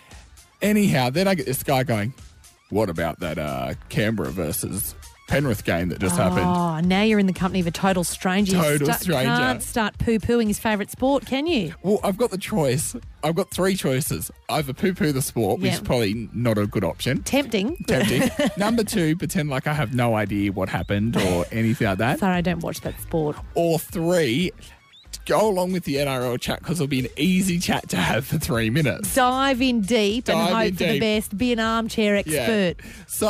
Anyhow, then I get this guy going, what about that Canberra versus Penrith game that just happened? Oh, now you're in the company of a total stranger. Total stranger. Can't start poo-pooing his favourite sport, can you? Well, I've got the choice. I've got 3 choices. Either poo-poo the sport, which is probably not a good option. Tempting. Number 2, pretend like I have no idea what happened or anything like that. Sorry, I don't watch that sport. Or 3, go along with the NRL chat because it'll be an easy chat to have for 3 minutes. Dive in deep and hope for the best. Be an armchair expert. Yeah. So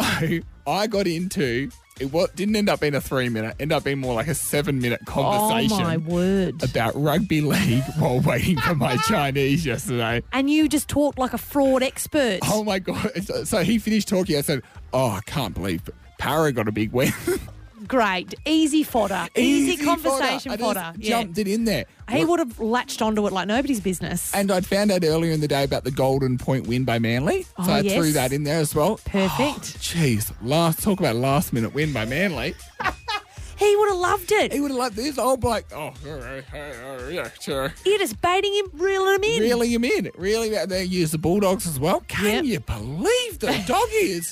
I got into... It didn't end up being a 3-minute, ended up being more like a 7-minute conversation. Oh, my word. About rugby league while waiting for my Chinese yesterday. And you just talked like a fraud expert. Oh, my God. So he finished talking. I said, I can't believe Para got a big win. Great. Easy fodder. Easy conversation fodder. I just jumped it in there. He would have latched onto it like nobody's business. And I'd found out earlier in the day about the Golden Point win by Manly. So I threw that in there as well. Perfect. Jeez. Talk about last-minute win by Manly. He would have loved it. He would have loved this old bloke. Yeah, sure. You're just baiting him, reeling him in. Really, they use the Bulldogs as well. Can you believe the doggies?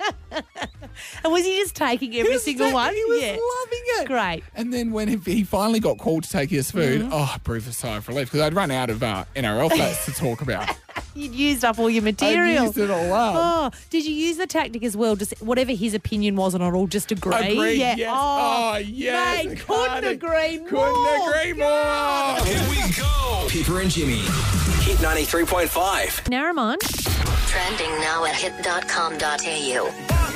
And was he just taking every single one? He was loving it. Great. And then when he finally got called to take his food, I breathed a sigh of relief because I'd run out of NRL facts to talk about. You'd used up all your material. I used it all up. Oh, did you use the tactic as well? Just whatever his opinion was on it all, just agree? Agree, Yeah. yes. Oh, yes. mate, couldn't agree more. Couldn't agree more. Here we go. Pippa and Jimmy. Hit 93.5. Naramon. Trending now at hit.com.au.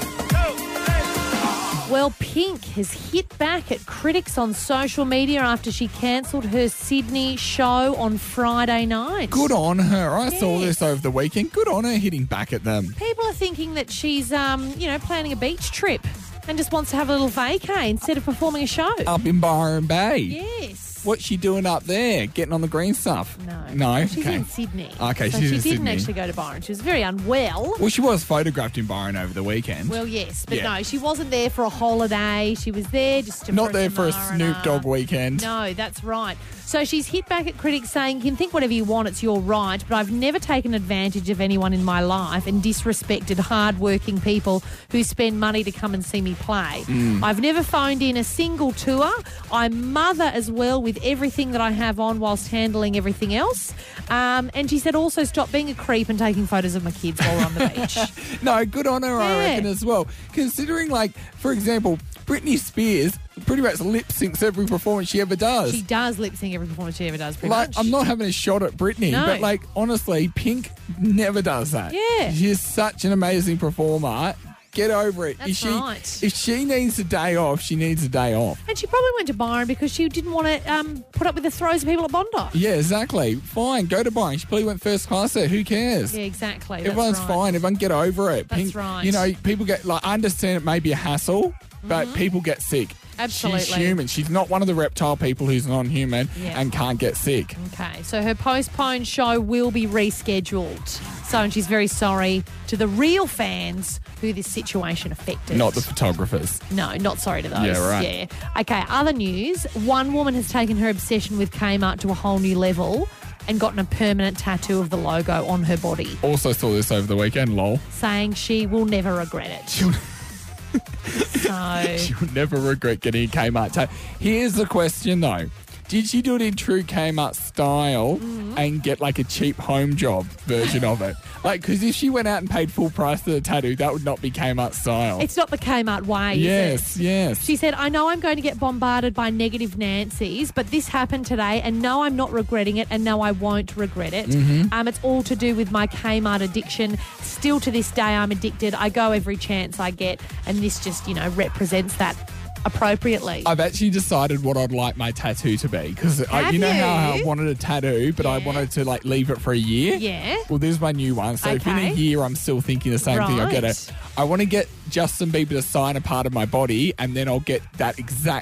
Well, Pink has hit back at critics on social media after she cancelled her Sydney show on Friday night. Good on her. I saw Yes. this over the weekend. Good on her hitting back at them. People are thinking that she's, planning a beach trip and just wants to have a little vacay instead of performing a show. Up in Byron Bay. Yes. What's she doing up there? Getting on the green stuff? No? She's Okay. in Sydney. Okay, so she's she in didn't Sydney. actually go to Byron. She was very unwell. Well, she was photographed in Byron over the weekend. Well, yes, but Yeah. no, she wasn't there for a holiday. She was there just to Not there for a Samara. Snoop Dogg weekend. No, that's right. So she's hit back at critics saying, you can think whatever you want, it's your right, but I've never taken advantage of anyone in my life and disrespected hard-working people who spend money to come and see me play. I've never phoned in a single tour. I'm mother as well with everything that I have on whilst handling everything else. And she said also stop being a creep and taking photos of my kids while we're on the beach. No, good on her, I Yeah. reckon, as well. Considering, like, for example, Britney Spears pretty much lip syncs every performance she ever does. She does lip sync every performance she ever does, pretty Like, much. I'm not having a shot at Britney, No. but, like, honestly, Pink never does that. Yeah. She's such an amazing performer. Get over it. That's right. If she needs a day off, she needs a day off. And she probably went to Byron because she didn't want to put up with the throws of people at Bondi. Yeah, exactly. Fine, go to Byron. She probably went first class there. Who cares? Yeah, exactly. That's Everyone's right. fine. Everyone get over it. That's right. You know, people get, like, I understand it may be a hassle, but people get sick. Absolutely. She's human. She's not one of the reptile people who's non-human Yeah. and can't get sick. Okay, so her postponed show will be rescheduled. So, and she's very sorry to the real fans who this situation affected. Not the photographers. No, not sorry to those. Yeah, right. Yeah. Okay, other news. One woman has taken her obsession with Kmart to a whole new level and gotten a permanent tattoo of the logo on her body, Also saw this over the weekend, lol. saying she will never regret it. So, She'll never regret getting a Kmart tattoo. Here's the question, though. Did she do it in true Kmart style and get, like, a cheap home job version of it? Like, because if she went out and paid full price for the tattoo, that would not be Kmart style. it's not the Kmart way, Yes, is it? yes. She said, I know I'm going to get bombarded by negative Nancy's, but this happened today, and no, I'm not regretting it, and no, I won't regret it. It's all to do with my Kmart addiction. Still to this day, I'm addicted. I go every chance I get, and this just, represents that appropriately. I've actually decided what I'd like my tattoo to be because Have you know how I you? wanted a tattoo, but I wanted to like leave it for a year. Yeah. Well, there's my new one. So if in a Okay. year I'm still thinking the same thing, I'll get Right. it. I want to get Justin Bieber to sign a part of my body, and then I'll get the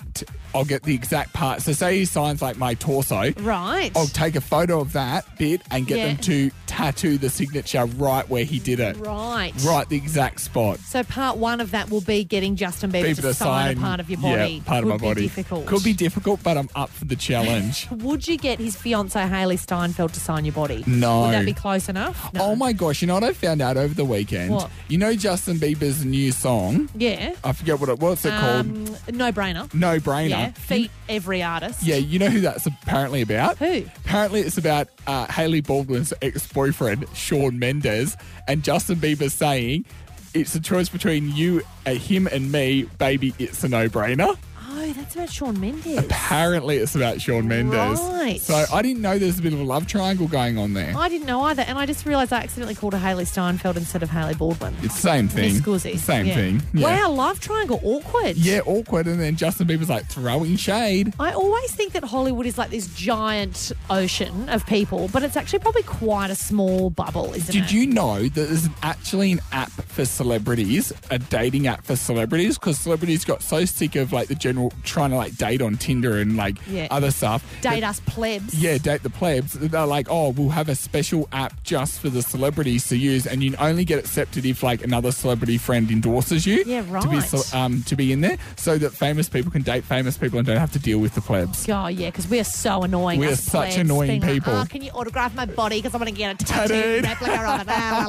exact part. So say he signs like my torso. Right. I'll take a photo of that bit and get Yeah. them to tattoo the signature right where he did it. Right. Right, the exact spot. So part one of that will be getting Justin Bieber Bieber to to sign a part of your body. Yeah, part of my Could be body. difficult. Could be difficult, but I'm up for the challenge. Would you get his fiancée Hailey Steinfeld to sign your body? No. Would that be close enough? No. Oh my gosh, you know what I found out over the weekend? What? You know Justin Bieber's new song? Yeah. I forget what's it called? No brainer. No Brainer. Yeah. Feat every artist. Yeah, you know who that's apparently about? Who? Apparently it's about Hailey Baldwin's ex-boyfriend, Shawn Mendes, and Justin Bieber saying, it's a choice between you, him and me, baby, it's a no-brainer. Oh, that's about Shawn Mendes. Apparently it's about Shawn Mendes. Right. So I didn't know there's a bit of a love triangle going on there. I didn't know either, and I just realised I accidentally called her Hailey Steinfeld instead of Hailey Baldwin. It's the same thing. Miss Guzzi. Same Yeah. thing. Yeah. Wow, love triangle, awkward. Yeah, awkward. And then Justin Bieber's like throwing shade. I always think that Hollywood is like this giant ocean of people, but it's actually probably quite a small bubble, isn't it? Did you know that there's actually an app for celebrities, a dating app for celebrities? Because celebrities got so sick of like the general trying to like date on Tinder and like Yeah. other stuff. Date that- us plebs. Yeah, date the plebs. They're like, oh, we'll have a special app just for the celebrities to use, and you only get accepted if like another celebrity friend endorses you. Yeah, To be right. to be in there, so that famous people can date famous people and don't have to deal with the plebs. Oh, yeah, because we are so annoying. We are us such plebs, annoying being like, people. oh, can you autograph my body because I want to get a Tattooed. tattoo replica of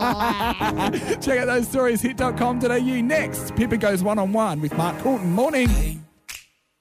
it? Check out those stories, hit.com.au. Next, Pippa goes one-on-one with Mark Coulton. Morning.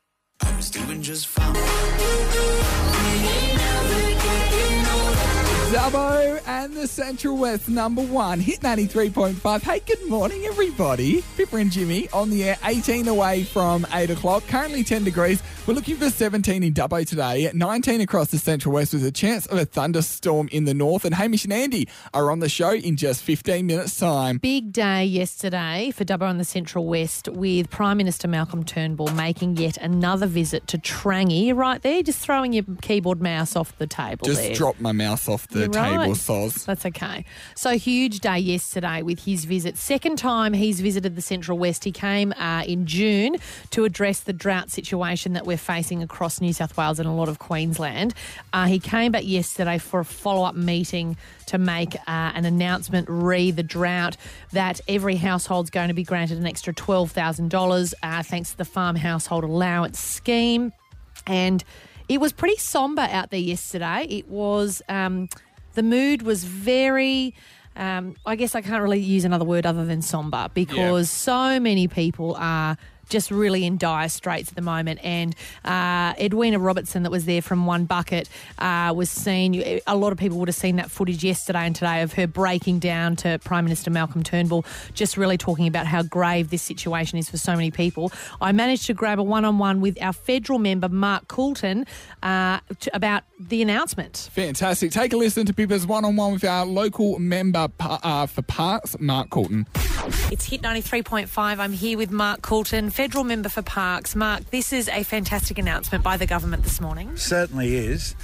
I was doing just fine. Dubbo and the Central West number 1, Hit 93.5. Hey, good morning, everybody. Pippa and Jimmy on the air, 18 away from 8 o'clock. Currently 10 degrees. We're looking for 17 in Dubbo today, 19 across the Central West with a chance of a thunderstorm in the north. And Hamish and Andy are on the show in just 15 minutes' time. Big day yesterday for Dubbo and the Central West with Prime Minister Malcolm Turnbull making yet another visit to Trangie. You're right there, just throwing your keyboard mouse off the table Just there. dropped my mouse off the table, soz. That's okay. So huge day yesterday with his visit. Second time he's visited the Central West. He came in June to address the drought situation that we're facing across New South Wales and a lot of Queensland. He came back yesterday for a follow-up meeting to make an announcement re the drought that every household's going to be granted an extra $12,000 thanks to the Farm Household Allowance Scheme. And it was pretty sombre out there yesterday. It was... the mood was very, I guess I can't really use another word other than sombre because so many people are just really in dire straits at the moment. And Edwina Robertson that was there from One Bucket was seen. A lot of people would have seen that footage yesterday and today of her breaking down to Prime Minister Malcolm Turnbull, just really talking about how grave this situation is for so many people. I managed to grab a one-on-one with our federal member, Mark Coulton, about the announcement. Fantastic. Take a listen to Pippa's one-on-one with our local member for Parks, Mark Coulton. It's Hit 93.5. I'm here with Mark Coulton, federal member for Parks. Mark, this is a fantastic announcement by the government this morning. Certainly is.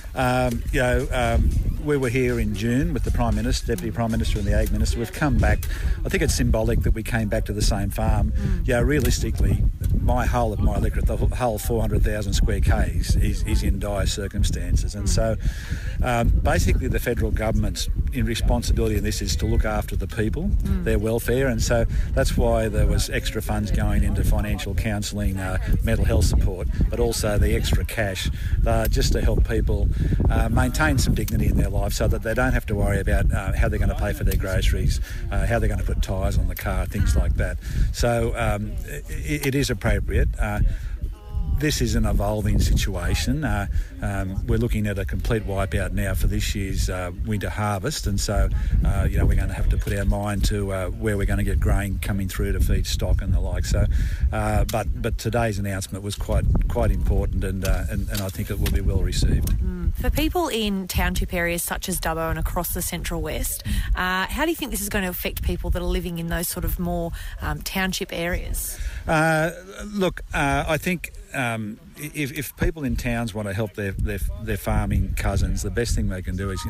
We were here in June with the Prime Minister, Deputy Prime Minister and the Ag Minister. We've come back. I think it's symbolic that we came back to the same farm. Realistically, my whole of my electorate, the whole 400,000 square k's is in dire circumstances. And so basically the federal government's responsibility in this is to look after the people, their welfare. And so that's why there was extra funds going into financial counselling, mental health support, but also the extra cash just to help people maintain some dignity in their life so that they don't have to worry about how they're going to pay for their groceries, how they're going to put tyres on the car, things like that. So it is appropriate. This is an evolving situation. We're looking at a complete wipeout now for this year's winter harvest, and so we're going to have to put our mind to where we're going to get grain coming through to feed stock and the like. So, but today's announcement was quite important, and I think it will be well received. For people in township areas such as Dubbo and across the Central West, how do you think this is going to affect people that are living in those sort of more township areas? I think if people in towns want to help their farming cousins, the best thing they can do is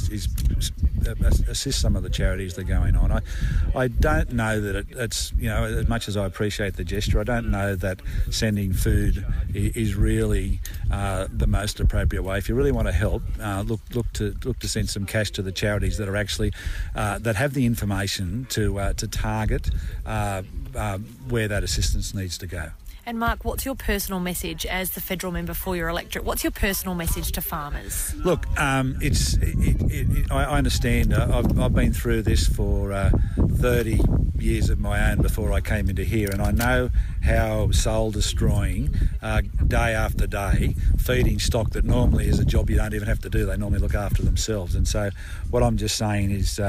assist some of the charities that are going on. I don't know that it's as much as I appreciate the gesture, I don't know that sending food is really the most appropriate way. If you really want to help, look to send some cash to the charities that are actually that have the information to target where that assistance needs to go. And Mark, what's your personal message as the federal member for your electorate? What's your personal message to farmers? Look, I understand. I've been through this for 30 years of my own before I came into here, and I know how soul-destroying day after day, feeding stock that normally is a job you don't even have to do. They normally look after themselves. And so what I'm just saying is,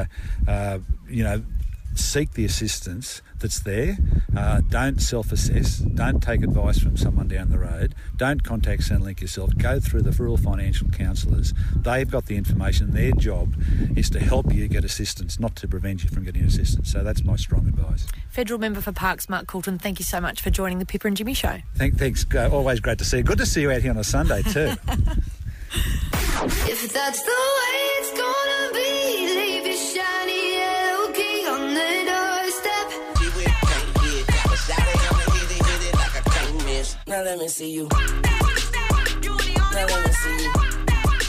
seek the assistance that's there. Don't self-assess. Don't take advice from someone down the road. Don't contact Centrelink yourself. Go through the rural financial counsellors. They've got the information. Their job is to help you get assistance, not to prevent you from getting assistance. So that's my strong advice. Federal Member for Parks, Mark Coulton, thank you so much for joining the Pippa and Jimmy Show. Thanks. Always great to see you. Good to see you out here on a Sunday too. If that's the way it's gonna be, leave your shiny yellow key on the doorstep. Now let me see you. Now let me see you.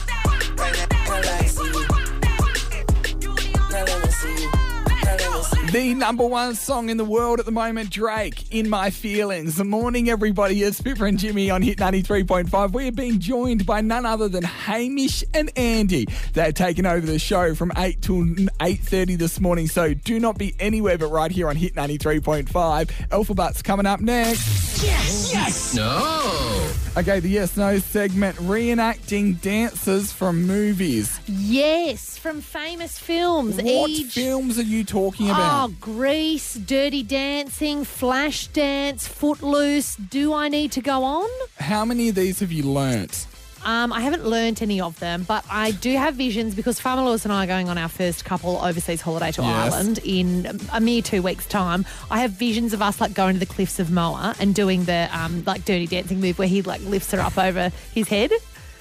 Now let me see you. Now let me see you. Now let me see you. The number one song in the world at the moment, Drake, In My Feelings. Good morning, everybody. It's Pippa and Jimmy on Hit 93.5. We are being joined by none other than Hamish and Andy. They're taking over the show from 8 till 8:30 this morning, so do not be anywhere but right here on Hit 93.5. Alphabet's coming up next. Yes. No. Okay, the Yes No segment, reenacting dances from movies. Yes, from famous films. What films are you talking about? Oh, Grease, Dirty Dancing, Flashdance, Footloose. Do I need to go on? How many of these have you learnt? I haven't learnt any of them, but I do have visions because Farmer Lewis and I are going on our first couple overseas holiday to Ireland in a mere 2 weeks' time. I have visions of us like going to the cliffs of Moher and doing the like Dirty Dancing move where he like lifts her up over his head.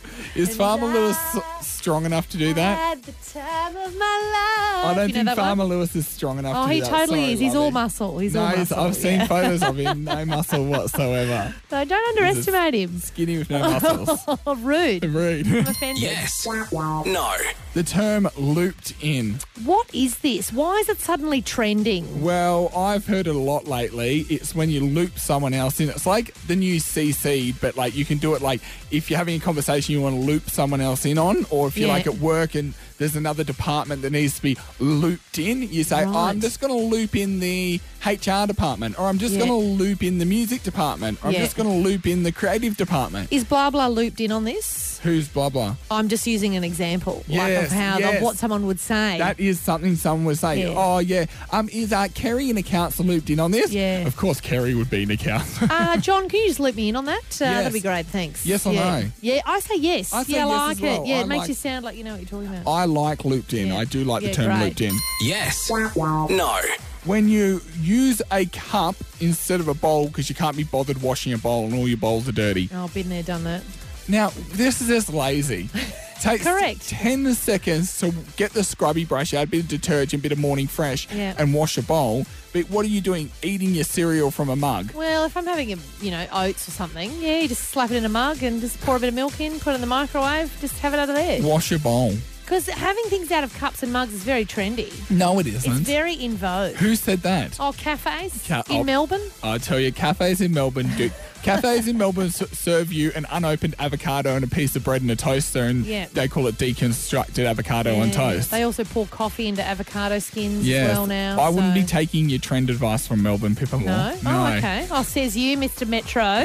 Is Farmer Lewis strong enough to do that? At the time of my life. I don't You know think that Farmer one? Lewis is strong enough Oh, to do he that. totally Sorry, is. He's lovey. all muscle. He's all muscle. I've seen yeah. photos of him, no muscle whatsoever. So don't underestimate him. Skinny with no muscles. Rude. Rude. I'm offended. Yes. No. The term looped in. What is this? Why is it suddenly trending? Well, I've heard it a lot lately. It's when you loop someone else in. It's like the new CC, but like you can do it like if you're having a conversation you want to loop someone else in on, or if you're like at work and there's another department that needs to be looped in, you say, Right. I'm just going to loop in the HR department, or I'm just going to loop in the music department, or I'm just going to loop in the creative department. Is blah blah looped in on this? Who's blah blah? I'm just using an example of how of what someone would say. That is something someone would say. Yeah. Oh, yeah. Is Kerry in accounts looped in on this? Yeah. Of course, Kerry would be in accounts. John, can you just loop me in on that? That'd be great, thanks. Yes or yeah. no? Yeah, I say yes. I say I yes like as well. it. Yeah, I it makes like- you sound like you know what you're talking about. I like looped in. Yeah. I do like the Yeah, term great. looped in. Yes. No. When you use a cup instead of a bowl because you can't be bothered washing a bowl and all your bowls are dirty. Oh, been there, done that. Now, this is just lazy. Takes Correct. 10 seconds to get the scrubby brush out, a bit of detergent, bit of Morning Fresh, Yeah. and wash a bowl. But what are you doing? Eating your cereal from a mug. Well, if I'm having oats or something, yeah, you just slap it in a mug and just pour a bit of milk in, put it in the microwave, just have it out of there. Wash your bowl. Because having things out of cups and mugs is very trendy. No, it isn't. It's very in vogue. Who said that? Oh, cafes Ca- in oh. Melbourne? I tell you, cafes in Melbourne do. Cafes in Melbourne serve you an unopened avocado and a piece of bread and a toaster, and Yeah. they call it deconstructed avocado on toast. They also pour coffee into avocado skins Yes. as well now. I wouldn't be so- taking your trend advice from Melbourne, Pippa Moore. No? Oh, okay. Oh, says you, Mr. Metro.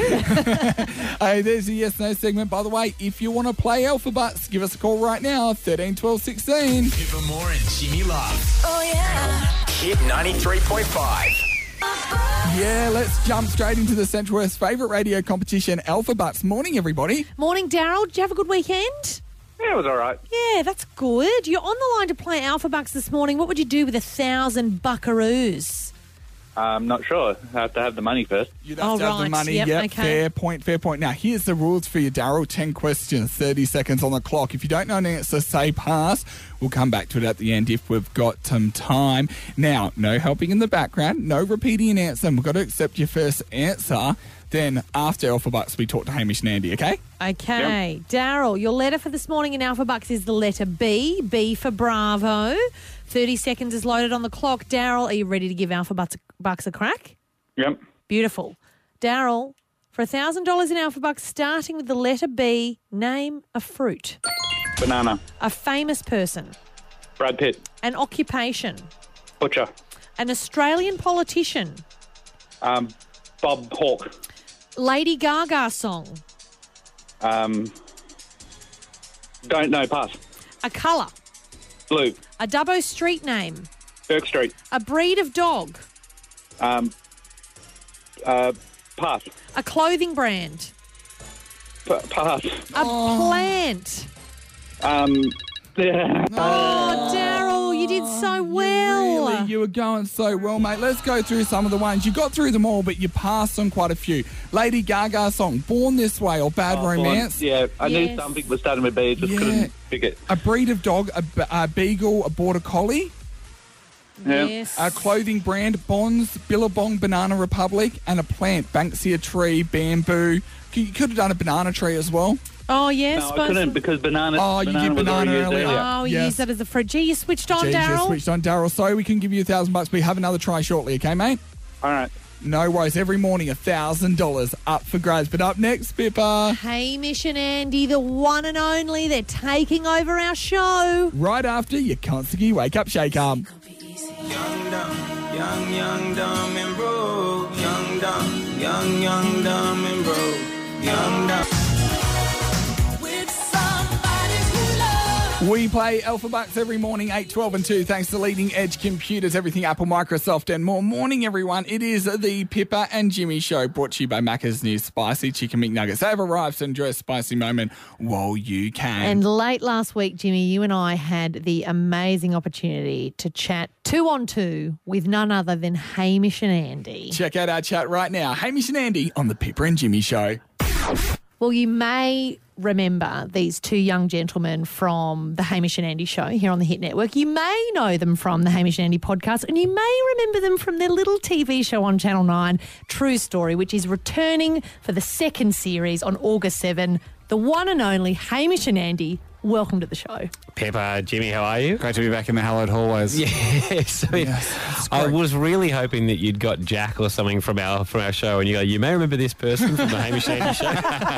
Hey, there's a yes no segment. By the way, if you want to play Alphabets, give us a call right now, 13 12 16. Pippa Moore and Jimmy Love. Oh, yeah. Hit 93.5. Yeah, let's jump straight into the Central West's favourite radio competition, Alphabets. Morning, everybody. Morning, Daryl. Did you have a good weekend? Yeah, it was all right. Yeah, that's good. You're on the line to play Alphabucks this morning. What would you do with 1,000 buckaroos? I'm not sure. I have to have the money first. You'd have to have the right. money. Yep, Yep, okay. fair point, fair point. Now, here's the rules for you, Daryl. 10 questions, 30 seconds on the clock. If you don't know an answer, say pass. We'll come back to it at the end if we've got some time. Now, no helping in the background, no repeating an answer. And we've got to accept your first answer. Then, after Alphabets, we talk to Hamish and Andy, okay? Okay. Daryl, your letter for this morning in Alphabucks is the letter B. B for Bravo. 30 seconds is loaded on the clock. Daryl, are you ready to give Alphabucks a crack? Yep. Beautiful. Daryl, for $1,000 in Alphabucks, starting with the letter B, name a fruit. Banana. A famous person. Brad Pitt. An occupation. Butcher. An Australian politician. Bob Hawke. Lady Gaga song. Don't know. Pass. A colour. Blue. A Dubbo street name. Burke Street. A breed of dog. Pass. A clothing brand. Pass. A plant. Yeah. Oh, Daryl, you did so well. Really, you were going so well, mate. Let's go through some of the ones. You got through them all, but you passed on quite a few. Lady Gaga song, Born This Way or Bad Romance. Yeah, I knew Yes. something was starting with B, just couldn't pick it. A breed of dog, a beagle, a border collie. Yeah. Yes. A clothing brand, Bonds, Billabong, Banana Republic, and a plant, Banksia tree, bamboo. You could have done a banana tree as well. Oh, yes. No, I couldn't because banana. Oh, you did was banana already used earlier. Oh, you Yes. used that as a fruit. Gee, you switched on, Jeez, you Daryl. switched on, Daryl. So we can give you $1,000. We have another try shortly, okay, mate? All right. No worries. Every morning, $1,000 up for grabs. But up next, Pippa. Hamish and Andy, the one and only, they're taking over our show. Right after your Konski Wake Up Shake Arm. Young, dumb, and broke. Young, dumb, and broke. Young, dumb. We play Alpha Bucks every morning, 8, 12 and 2, thanks to Leading Edge Computers, everything Apple, Microsoft and more. Morning, everyone. It is the Pippa and Jimmy Show, brought to you by Macca's new Spicy Chicken McNuggets. They have arrived, so enjoy a spicy moment while you can. And late last week, Jimmy, you and I had the amazing opportunity to chat 2-on-2 with none other than Hamish and Andy. Check out our chat right now. Hamish and Andy on the Pippa and Jimmy Show. Well, you may remember these two young gentlemen from the Hamish and Andy Show here on the Hit Network. You may know them from the Hamish and Andy podcast, and you may remember them from their little TV show on Channel 9, True Story, which is returning for the second series on August 7. The one and only Hamish and Andy, welcome to the show. Pippa, Jimmy, how are you? Great to be back in the hallowed hallways. Yes, I was really hoping that you'd got Jack or something from our show, and you go, you may remember this person from the Hamish and Andy Show.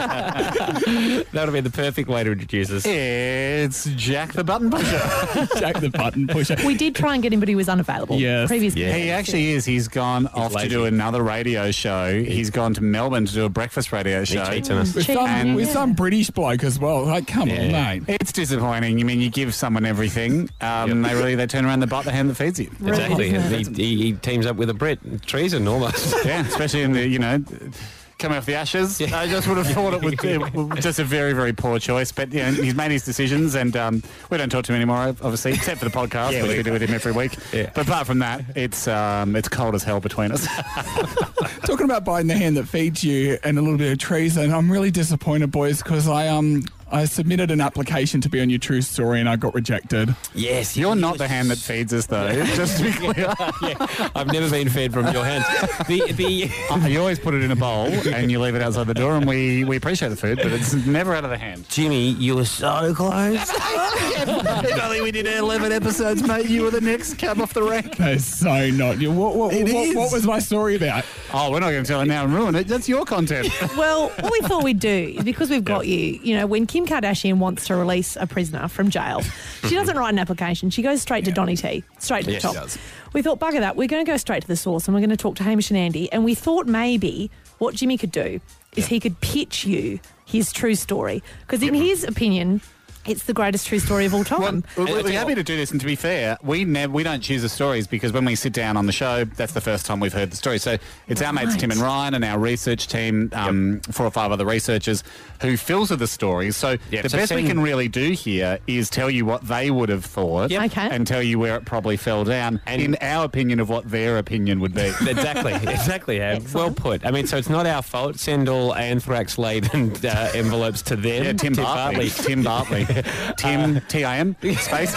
That would have been the perfect way to introduce us. It's Jack the Button Pusher. Jack the Button Pusher. We did try and get him, but he was unavailable. Yes. Previously. Yeah. He actually is. He's gone off lazy. to do another radio show. He's gone to Melbourne to do a breakfast radio show. cheats on us. With some British bloke as well. Like, come on, mate. It's disappointing. I mean, you give someone everything, they turn around and bite the hand that feeds you. Exactly. He teams up with a Brit. Treason almost. Yeah, especially in the, coming off the Ashes. I just would have thought it was just a very, very poor choice. But he's made his decisions, and we don't talk to him anymore, obviously, except for the podcast, which we do with him every week. Yeah. But apart from that, it's cold as hell between us. Talking about biting the hand that feeds you and a little bit of treason, I'm really disappointed, boys, because I submitted an application to be on your True Story and I got rejected. Yes. You're not the hand that feeds us, though, just to be clear. I've never been fed from your hands. You always put it in a bowl and you leave it outside the door, and we appreciate the food, but it's never out of the hand. Jimmy, you were so close. If only we did 11 episodes, mate, you were the next cab off the rank. That's so not. What was my story about? Oh, we're not going to tell it now and ruin it. That's your content. Well, what we thought we'd do is, because we've got you, when Kim Kardashian wants to release a prisoner from jail, she doesn't write an application. She goes straight to Donny T, straight to the top. She does. We thought, bugger that, we're going to go straight to the source and we're going to talk to Hamish and Andy. And we thought maybe what Jimmy could do is he could pitch you his true story. Because in his opinion, it's the greatest true story of all time. Well, we're happy to do this, and to be fair, we don't choose the stories, because when we sit down on the show, that's the first time we've heard the story. So it's our mates Tim and Ryan and our research team, 4 or 5 other researchers who filter the stories. So the best we can really do here is tell you what they would have thought and tell you where it probably fell down, and in our opinion of what their opinion would be. Exactly. Well put. I mean, so it's not our fault. Send all anthrax-laden envelopes to them. Yeah, Tim Bartley. Tim Bartley. Tim, T-I-M, space.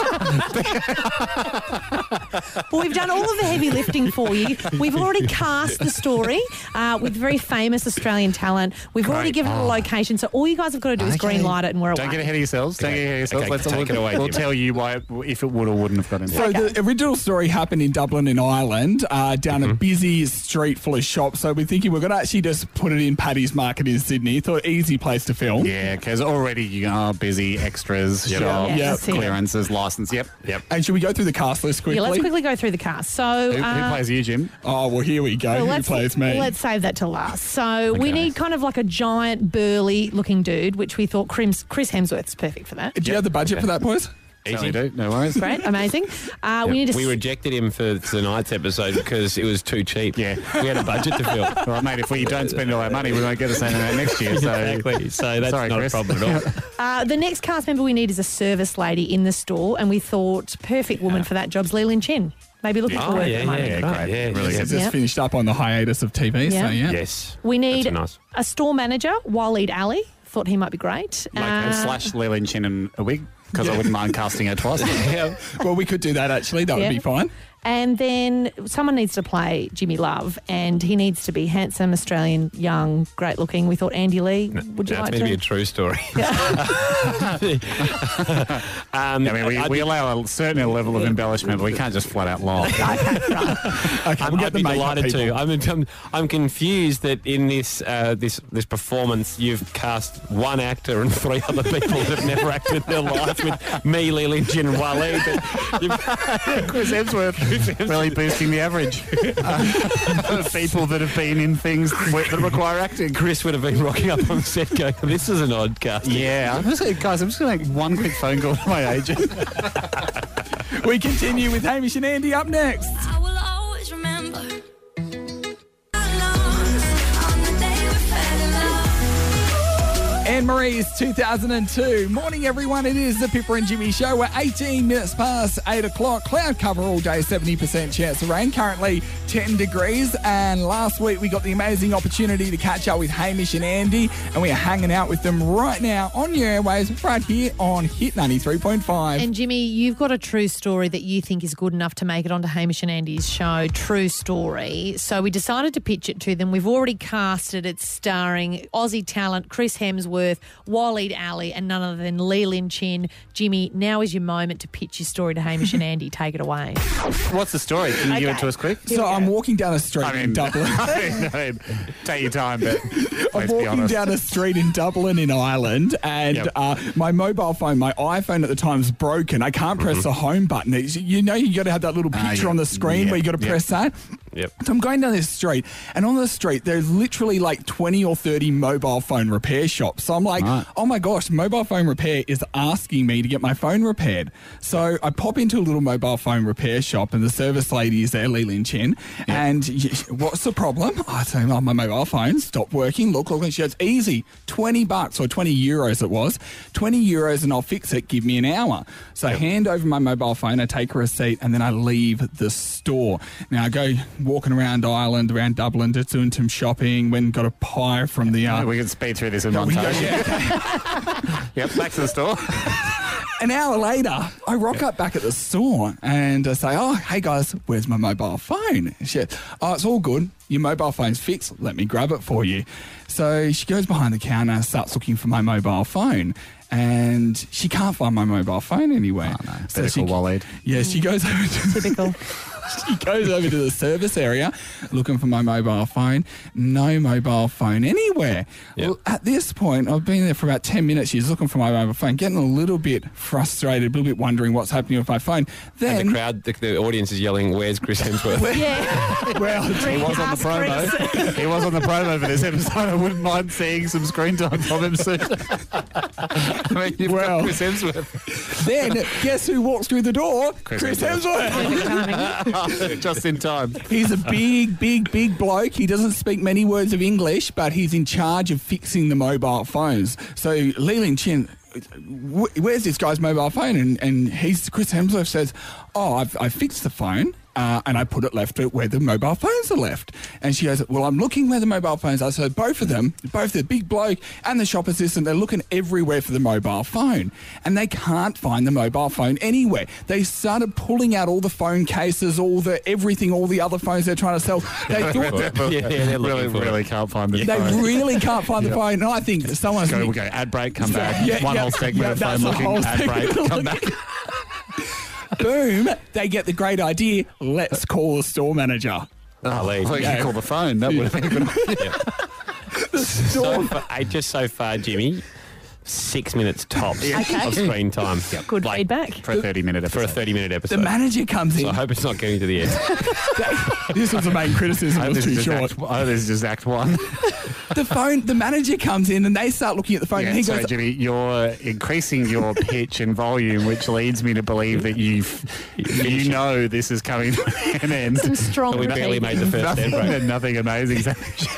Well, we've done all of the heavy lifting for you. We've already cast the story with very famous Australian talent. We've already given it a location, so all you guys have got to do is green light it and we're away. Don't get ahead of yourselves. Let's take it away. We'll tell you why, if it would or wouldn't have got in. So the original story happened in Dublin in Ireland, down a busy street full of shops. So we're thinking we're going to actually just put it in Paddy's Market in Sydney. Thought easy place to film. Yeah, because already you are busy, extras, shops, clearances, license. Yep. And should we go through the cast list quickly? Yeah, let's quickly go through the cast. So who plays you, Jim? Oh, well, here we go. Who plays me? Let's save that to last. So we need kind of like a giant, burly-looking dude, which we thought Chris Hemsworth's perfect for that. Do you have the budget for that, boys? Easy. Do. No worries. Great, amazing. We rejected him for tonight's episode because it was too cheap. Yeah. We had a budget to fill. Well, mate, if we don't spend all our money, we won't get the same amount next year. So. Exactly. So that's not Chris. a problem at all. The next cast member we need is a service lady in the store, and we thought perfect woman for that job's Leland Chin. Maybe looking for work at the moment. Great. Yeah, really good. Just finished up on the hiatus of TV, so yeah. Yes. We need a store manager, Waleed Ali. Thought he might be great. Slash Leland Chin in a wig, because I wouldn't mind casting her twice. Well, we could do that, actually. That would be fine. And then someone needs to play Jimmy Love, and he needs to be handsome, Australian, young, great looking. We thought Andy Lee. Would you like That's meant to to? be a true story. I mean, we allow a certain level of embellishment, but we can't just flat out lie. I'd be delighted to. I'm confused that in this this performance you've cast one actor and 3 other people that have never acted in their lives with me, Lee Chin, and Waleed. Chris Hemsworth really boosting the average of people that have been in things that require acting. Chris would have been rocking up on set going, this is an odd cast. Yeah. I'm just going to make one quick phone call to my agent. We continue with Hamish and Andy up next. I will always remember. Anne-Marie's 2002. Morning, everyone. It is the Pippa and Jimmy Show. We're 18 minutes past 8 o'clock. Cloud cover all day, 70% chance of rain. Currently 10 degrees. And last week we got the amazing opportunity to catch up with Hamish and Andy. And we are hanging out with them right now on your airwaves right here on Hit 93.5. And Jimmy, you've got a true story that you think is good enough to make it onto Hamish and Andy's show, True Story. So we decided to pitch it to them. We've already casted it, starring Aussie talent Chris Hemsworth, Waleed Ali, and none other than Lee Chin. Jimmy, now is your moment to pitch your story to Hamish and Andy. Take it away. What's the story? Can you give it to us quick? So I'm walking down a street in Dublin. Take your time, but I'm walking down a street in Dublin in Ireland, and my mobile phone, my iPhone at the time, is broken. I can't press the home button. You know, you got to have that little picture on the screen where you got to press that. Yep. So I'm going down this street, and on the street there's literally like 20 or 30 mobile phone repair shops. So I'm like, oh my gosh, mobile phone repair is asking me to get my phone repaired. So I pop into a little mobile phone repair shop, and the service lady is there, Lee Lin Chen. And what's the problem? I say, oh, my mobile phone stopped working. Look. And she goes, easy, $20 or 20 euros it was. 20 euros and I'll fix it. Give me an hour. So I hand over my mobile phone, I take a receipt, and then I leave the store. Now I go walking around Ireland, around Dublin, just doing some shopping, went and got a pie from the... we can speed through this in one time. Yep, back to the store. An hour later, I rock up back at the store and I say, oh, hey guys, where's my mobile phone? And she goes, oh, it's all good. Your mobile phone's fixed. Let me grab it for you. So she goes behind the counter, starts looking for my mobile phone, and she can't find my mobile phone anywhere. Oh, no. So Better call Waleed. Yeah, she goes over to... Typical. She goes over to the service area looking for my mobile phone. No mobile phone anywhere. Yep. Well, at this point, I've been there for about 10 minutes. She's looking for my mobile phone, getting a little bit frustrated, a little bit wondering what's happening with my phone. Then And the crowd, the audience is yelling, where's Chris Hemsworth? well, he was on the promo. He was on the promo for this episode. I wouldn't mind seeing some screen time from him soon. I mean, you've got Chris Hemsworth. Then guess who walks through the door? Chris Hemsworth. Just in time. He's a big bloke. He doesn't speak many words of English, but he's in charge of fixing the mobile phones. So Lee Lin Chin, where's this guy's mobile phone? And Chris Hemsworth says, oh, I fixed the phone. And I put it left where the mobile phones are left. And she goes, well, I'm looking where the mobile phones are. So both of them, both the big bloke and the shop assistant, they're looking everywhere for the mobile phone. And they can't find the mobile phone anywhere. They started pulling out all the phone cases, all the other phones they're trying to sell. They thought they're really can't find the they phone. really can't find the phone. And I think someone's... We'll go ad break, come back. One whole segment of phone looking, ad break, come back. Boom, they get the great idea. Let's call the store manager. Lee. You could call the phone. That would have been Just so far, Jimmy, 6 minutes tops Okay. of screen time. Good feedback. for a 30-minute episode. For a 30-minute episode. The manager comes in. So I hope it's not getting to the end. This was the main criticism. It was too short. This is just act one. The manager comes in and they start looking at the phone and he so goes, Jimmy, you're increasing your pitch and volume, which leads me to believe that you know this is coming to an end. Some strong We barely made the first end break. Nothing amazing.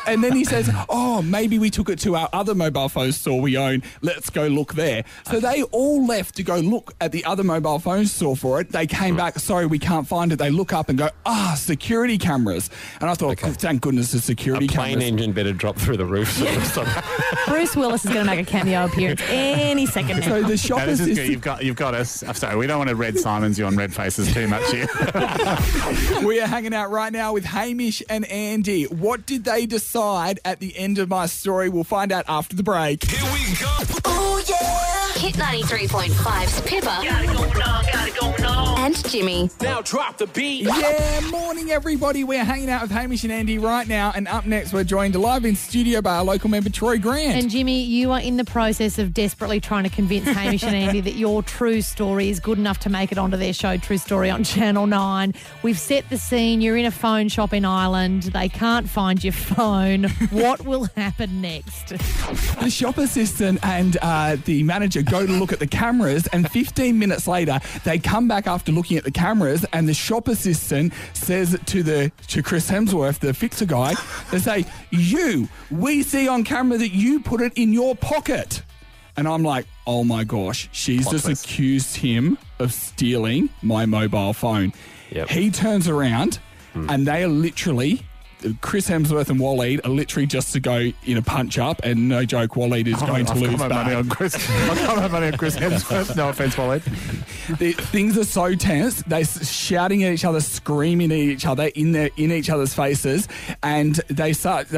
And then he says, oh, maybe we took it to our other mobile phone store we own. Let's go look there. So they all left to go look at the other mobile phone store for it. They came back, sorry, we can't find it. They look up and go, security cameras. And I thought, thank goodness the security cameras. Plane engine better drop through the roof. Bruce Willis is going to make a cameo appearance any second now. So the shop No, this is assistant... good. You've got us. I'm sorry, we don't want to Red Simons you on red faces too much here. We are hanging out right now with Hamish and Andy. What did they decide at the end of my story? We'll find out after the break. Here we go. Oh, yeah. Hit 93.5's Pippa. Gotta go now. And Jimmy. Now drop the beat. Yeah, morning everybody. We're hanging out with Hamish and Andy right now. And up next, we're joined live in studio by our local member, Troy Grant. And Jimmy, you are in the process of desperately trying to convince Hamish and Andy that your true story is good enough to make it onto their show, True Story on Channel 9. We've set the scene. You're in a phone shop in Ireland. They can't find your phone. What will happen next? The shop assistant and the manager go to look at the cameras, and 15 minutes later, they come back after looking at the cameras, and the shop assistant says to Chris Hemsworth, the fixer guy, they say, we see on camera that you put it in your pocket. And I'm like, oh my gosh, she's just accused him of stealing my mobile phone. Yep. He turns around and they are literally, Chris Hemsworth and Waleed are literally just to go in a punch up, and no joke, Waleed is going to lose I've got my money on Chris. I've got my money on Chris Hemsworth. No offense, Waleed. Things are so tense. They're shouting at each other, screaming at each other in each other's faces, and Chris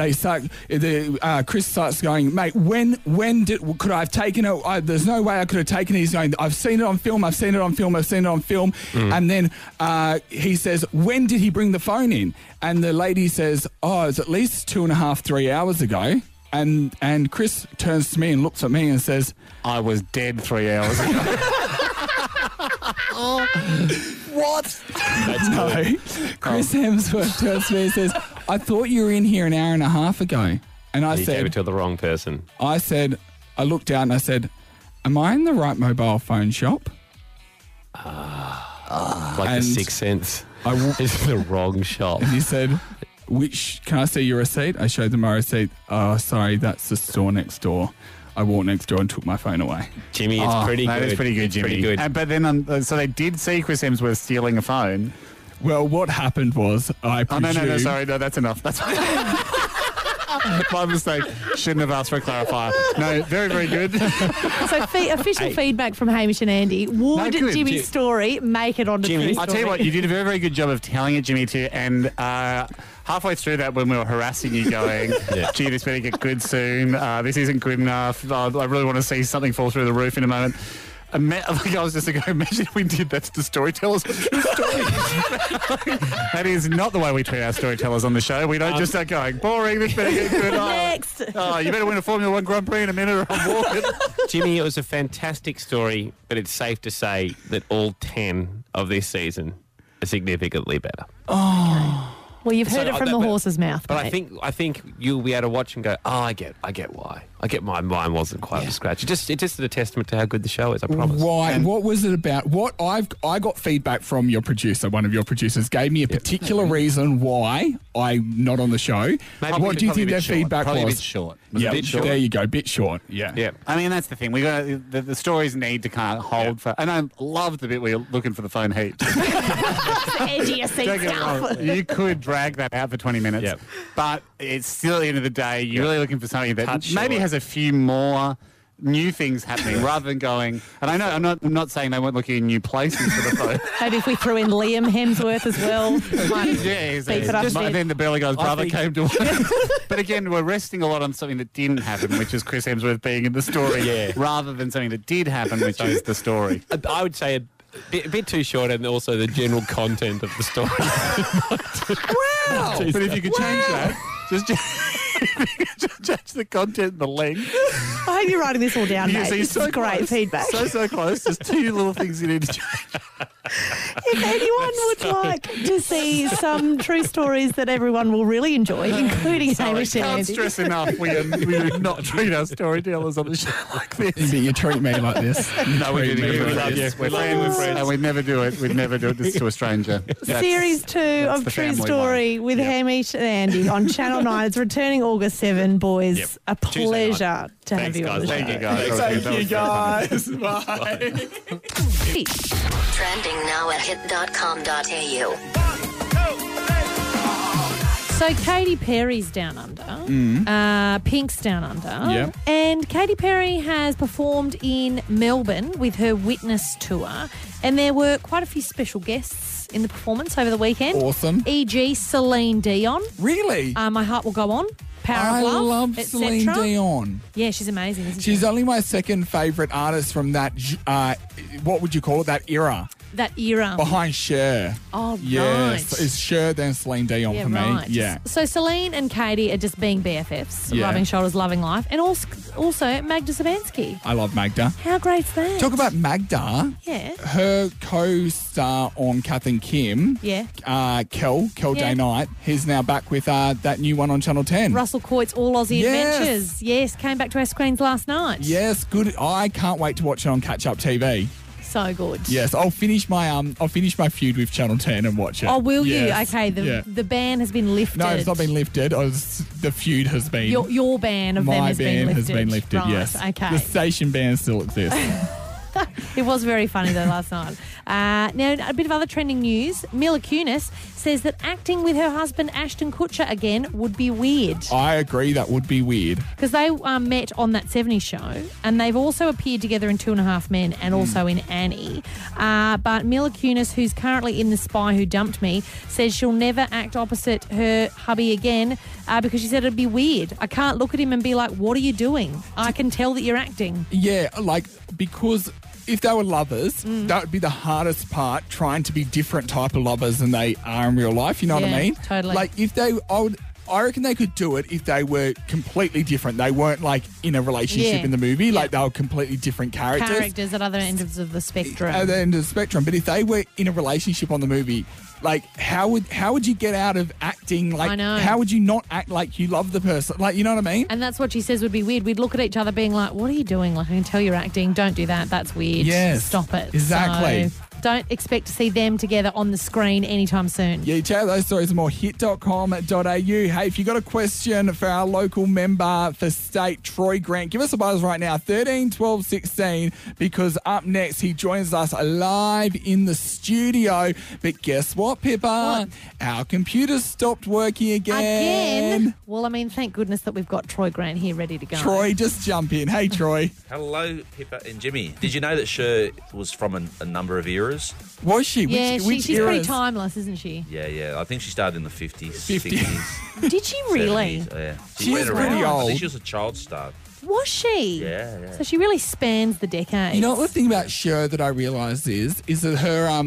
starts going, mate, could I have taken it? There's no way I could have taken it. He's going, I've seen it on film. And then he says, when did he bring the phone in? And the lady says, it's at least 2.5, 3 hours ago. And Chris turns to me and looks at me and says, I was dead 3 hours ago. What? No. Chris Hemsworth turns to me and says, I thought you were in here an hour and a half ago. And I You said, gave it to the wrong person. I looked out and I said, am I in the right mobile phone shop? Like the Sixth Sense. It's the wrong shop. And he said, can I see your receipt? I showed them my receipt. Oh, sorry, that's the store next door. I walked next door and took my phone away. Jimmy, it's pretty good. That is pretty good, Jimmy. Pretty good. But then, so they did see Chris Hemsworth stealing a phone. Well, what happened was I presumed... No, sorry. No, that's enough. That's my mistake. Shouldn't have asked for a clarifier. No, very, very good. So official feedback from Hamish and Andy. Would Jimmy's story make it onto True Story? I'll tell you what, you did a very, very good job of telling it, Jimmy, too. And halfway through that, when we were harassing you going, gee, this better get good soon. This isn't good enough. I really want to see something fall through the roof in a moment. I was just going, imagine if we did that to the storytellers on True Story. That is not the way we treat our storytellers on the show. We don't just start going, boring, this better get good. Next. You better win a Formula 1 Grand Prix in a minute or I'm walking. Jimmy, it was a fantastic story, but it's safe to say that all 10 of this season are significantly better. Oh. Well, you've heard it from the horse's mouth. But mate. I think you'll be able to watch and go, I get why. I get my mind wasn't quite up to scratch. It's just a testament to how good the show is, I promise. Why? What was it about? I got feedback from your producer. One of your producers gave me a particular reason why I'm not on the show. What do you think their feedback probably was? A bit short. Yeah, there you go. Bit short. Yeah. Yeah. I mean, that's the thing. We got the stories need to kind of hold for. And I love the bit where you're looking for the phone heat. Edgier stuff. You could drag that out for 20 minutes, but it's still at the end of the day. You're really looking for something that maybe has a few more new things happening rather than going. And I know I'm not saying they weren't looking in new places for the phone. Maybe if we threw in Liam Hemsworth as well. Then the Burley Guy's brother came to us. But again, we're resting a lot on something that didn't happen, which is Chris Hemsworth being in the story, rather than something that did happen, which is the story. I would say a bit too short, and also the general content of the story. Wow! But if you could change that, just change the content and the length. I hope you're writing this all down, mate. So this is great feedback. So close. There's two little things you need to change. If anyone would like to see some true stories that everyone will really enjoy, including Hamish and Can't Andy. stress enough we do not treat our storytellers on the show like this. You treat me like this. No, we do. We love you. We're friends. friends. And we'd never do it. We'd never do this to a stranger. Series 2 of the True family Story with Hamish and Andy on Channel 9. It's returning August 7, boys. Yep. A pleasure to have Thanks, you on the guys. show. Thank you, guys. Thank you, guys. Bye. Trending now at hit.com.au. So Katy Perry's down under, Pink's down under, Yep. and Katy Perry has performed in Melbourne with her Witness tour, and there were quite a few special guests in the performance over the weekend. Awesome. E.g. Celine Dion. Really? My Heart Will Go On. Power I of Love. love et Celine cetera. Dion. Yeah, she's amazing, isn't She's she? only my second favourite artist from that, what would you call it, that era? That era. Behind Cher. Oh, Yes. right. It's Cher, then Celine Dion Yeah, for me. right. Yeah. So Celine and Katy are just being BFFs, Yeah. rubbing shoulders, loving life, and also Magda Savansky. I love Magda. How great's that? Talk about Magda. Yeah. Her co-star on Kath and Kim, Yeah. Kel Yeah. Day Knight, he's now back with that new one on Channel 10. Russell Coit's All Aussie Yes. Adventures. Yes, came back to our screens last night. Yes, good. I can't wait to watch it on Catch Up TV. So good. Yes, I'll finish my feud with Channel 10 and watch it. Oh, will Yes. you? Okay, Yeah. the ban has been lifted. No, it's not been lifted. The feud has been. Your ban of them my has been ban lifted. has been lifted, Right, yes. okay. The station ban still exists. It was very funny, though, last night. Now, a bit of other trending news. Mila Kunis says that acting with her husband, Ashton Kutcher, again would be weird. I agree, that would be weird. Because they met on that 70s show, and they've also appeared together in 2.5 Men and also in Annie. But Mila Kunis, who's currently in The Spy Who Dumped Me, says she'll never act opposite her hubby again because she said it'd be weird. I can't look at him and be like, what are you doing? I can tell that you're acting. Yeah, because if they were lovers, that would be the hardest part, trying to be different type of lovers than they are in real life. You know what I Yeah, mean? totally. Like I reckon they could do it if they were completely different. They weren't in a relationship Yeah. in the movie. Like they were completely different characters. Characters at other ends of the spectrum. At the end of the spectrum. But if they were in a relationship on the movie, how would you get out of acting? I know. How would you not act like you love the person? You know what I mean? And that's what she says would be weird. We'd look at each other being like, what are you doing? I can tell you're acting. Don't do that. That's weird. Yes. Stop it. Exactly. So don't expect to see them together on the screen anytime soon. Yeah, check out those stories and more, hit.com.au. Hey, if you got a question for our local member for state, Troy Grant, give us a buzz right now, 13 12 16, because up next he joins us live in the studio. But guess what, Pippa? Our computer stopped working again. Well, I mean, thank goodness that we've got Troy Grant here ready to go. Troy, just jump in. Hey, Troy. Hello, Pippa and Jimmy. Did you know that Cher was from a number of eras? Was she? Yeah, which she's pretty eras? timeless, isn't she? Yeah. I think she started in the 50s, 50. 60s. Did she really? 70s, yeah. She went is around. pretty I old. think she was a child star. Was she? Yeah. So she really spans the decades. You know what the thing about Cher that I realised is that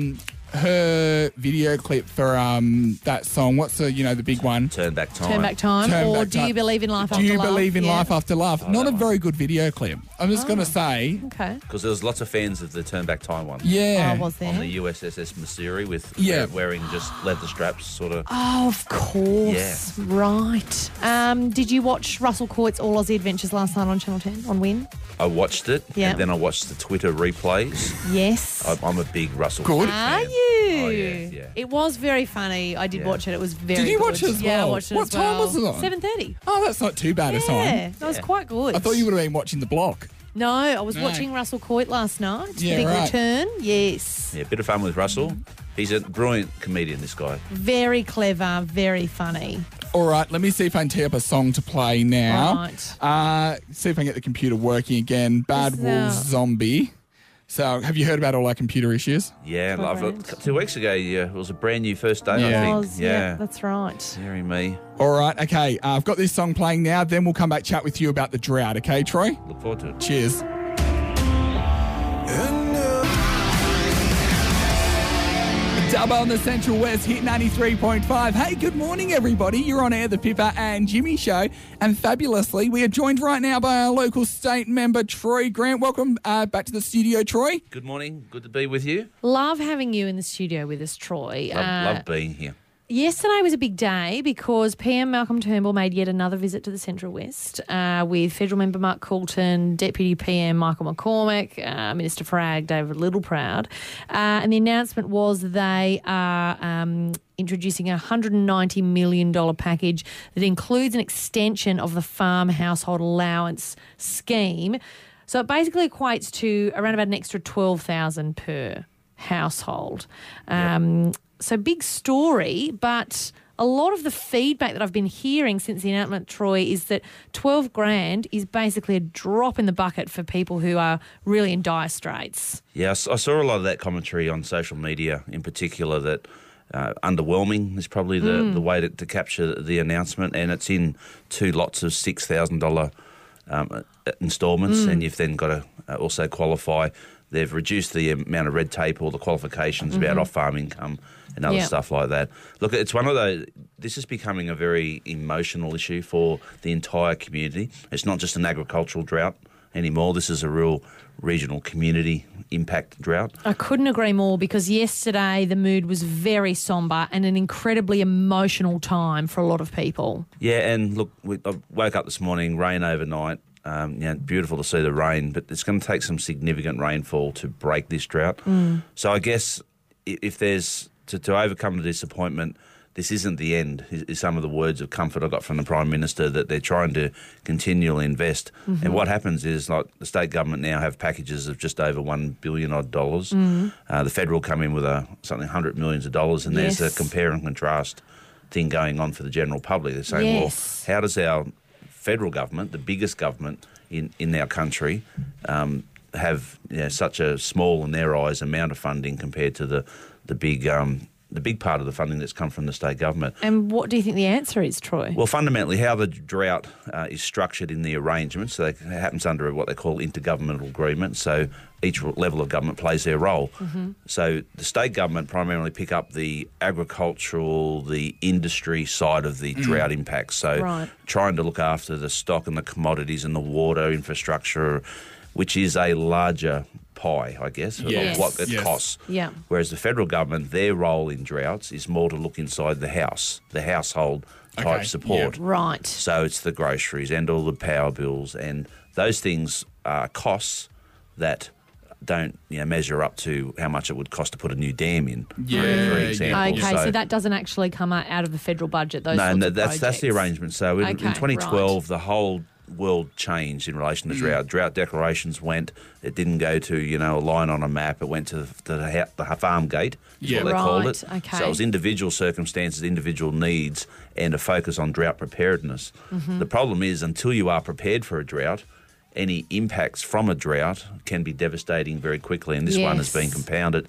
her video clip for that song, what's the big one? Turn Back Time. Turn Back Time, Turn or Back Do Time. You Believe in Life Do After you Love? believe in Yeah. life after love? Not a very good video clip. I'm just going to say. Okay. Because there was lots of fans of the Turn Back Time one. Yeah. Oh, was there? On the USS Missouri with Yeah. wearing just leather straps, sort of. Oh, of course. Yeah. Right. Did you watch Russell Coit's All Aussie Adventures last night on Channel 10 on Win? I watched it, Yeah. and then I watched the Twitter replays. Yes. I'm a big Russell Good. Coit Are fan. you? Oh, yeah. It was very funny. I did Yeah. watch it. It was very Did you good. watch it as Yeah, I well? watched it What as well. time was it on? 7:30. Oh, that's not too bad a Yeah, time. that was quite good. I thought you would have been watching The Block. No, I was No. watching Russell Coit last night. Yeah, Big right. return. Yes. Yeah, bit of fun with Russell. He's a brilliant comedian, this guy. Very clever, very funny. All right, let me see if I can tee up a song to play now. Right. See if I can get the computer working again. Bad This is Wolves our- Zombie. So, have you heard about all our computer issues? Yeah, Quite I've brilliant. 2 weeks ago, it was a brand new first day, Yeah. I think. Was, yeah, that's right. Deary me. All right, okay. I've got this song playing now. Then we'll come back chat with you about the drought. Okay, Troy? Look forward to it. Cheers. Dubbo on the Central West, Hit 93.5. Hey, good morning, everybody. You're on air, the Pippa and Jimmy Show. And fabulously, we are joined right now by our local state member, Troy Grant. Welcome back to the studio, Troy. Good morning. Good to be with you. Love having you in the studio with us, Troy. Love being here. Yesterday was a big day because PM Malcolm Turnbull made yet another visit to the Central West with federal member Mark Coulton, Deputy PM Michael McCormack, Minister for Ag David Littleproud. And the announcement was they are introducing a $190 million package that includes an extension of the Farm Household Allowance scheme. So it basically equates to around about an extra $12,000 per household. So big story, but a lot of the feedback that I've been hearing since the announcement, Troy, is that $12,000 is basically a drop in the bucket for people who are really in dire straits. Yes, I saw a lot of that commentary on social media in particular that underwhelming is probably the way to capture the announcement, and it's in 2 lots of $6,000 instalments, and you've then got to also qualify. They've reduced the amount of red tape or the qualifications about off-farm income and other stuff like that. Look, it's one of those, this is becoming a very emotional issue for the entire community. It's not just an agricultural drought anymore. This is a real regional community impact drought. I couldn't agree more, because yesterday the mood was very sombre and an incredibly emotional time for a lot of people. Yeah, and look, I woke up this morning, rain overnight. Beautiful to see the rain, but it's going to take some significant rainfall to break this drought. So I guess if there's to overcome the disappointment, this isn't the end, is some of the words of comfort I got from the Prime Minister, that they're trying to continually invest. And what happens is, like, the state government now have packages of just over $1 billion odd. The federal come in with something $100 million, and there's a compare and contrast thing going on for the general public. They're saying, well, how does our federal government, the biggest government in our country, have such a small, in their eyes, amount of funding compared to the big part of the funding that's come from the state government. And what do you think the answer is, Troy? Well, fundamentally, how the drought is structured in the arrangement, so it happens under what they call intergovernmental agreement, so each level of government plays their role. So the state government primarily pick up the agricultural, the industry side of the drought impacts, so trying to look after the stock and the commodities and the water infrastructure, which is a larger pie, I guess, of what it costs. Whereas the federal government, their role in droughts is more to look inside the house, the household type support. So it's the groceries and all the power bills, and those things are costs that don't measure up to how much it would cost to put a new dam in, for example. Okay, so that doesn't actually come out of the federal budget, those sorts of projects. That's the arrangement. So in 2012, the whole world changed in relation to drought. Drought declarations went. It didn't go to a line on a map. It went to the farm gate, is what they called it. So it was individual circumstances, individual needs, and a focus on drought preparedness. The problem is, until you are prepared for a drought, any impacts from a drought can be devastating very quickly, and this one has been compounded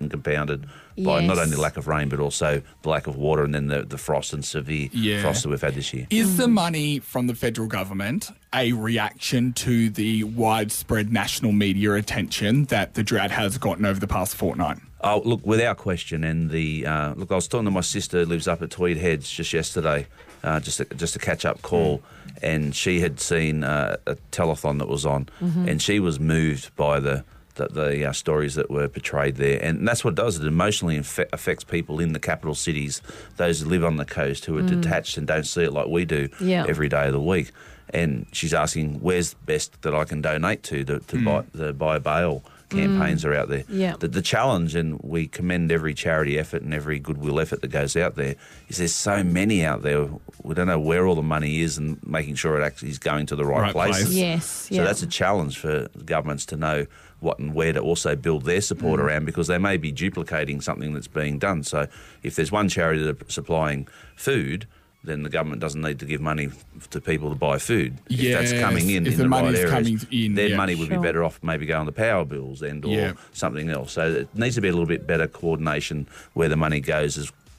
by not only lack of rain but also the lack of water, and then the frost and severe frost that we've had this year. Is the money from the federal government a reaction to the widespread national media attention that the drought has gotten over the past fortnight? Oh, look, without question. And I was talking to my sister who lives up at Tweed Heads just yesterday, just a catch-up call, and she had seen a telethon that was on, and she was moved by the stories that were portrayed there. And that's what it does. It emotionally affects people in the capital cities, those who live on the coast, who are detached and don't see it like we do every day of the week. And she's asking, where's best that I can donate to buy the buy bail campaigns are out there. The challenge, and we commend every charity effort and every goodwill effort that goes out there, is there's so many out there. We don't know where all the money is, and making sure it actually is going to the right places. So that's a challenge for governments to know what and where to also build their support around, because they may be duplicating something that's being done. So if there's one charity that's supplying food, then the government doesn't need to give money to people to buy food. If that's coming in the right areas, their money would be better off maybe going to power bills or something else. So it needs to be a little bit better coordination where the money goes,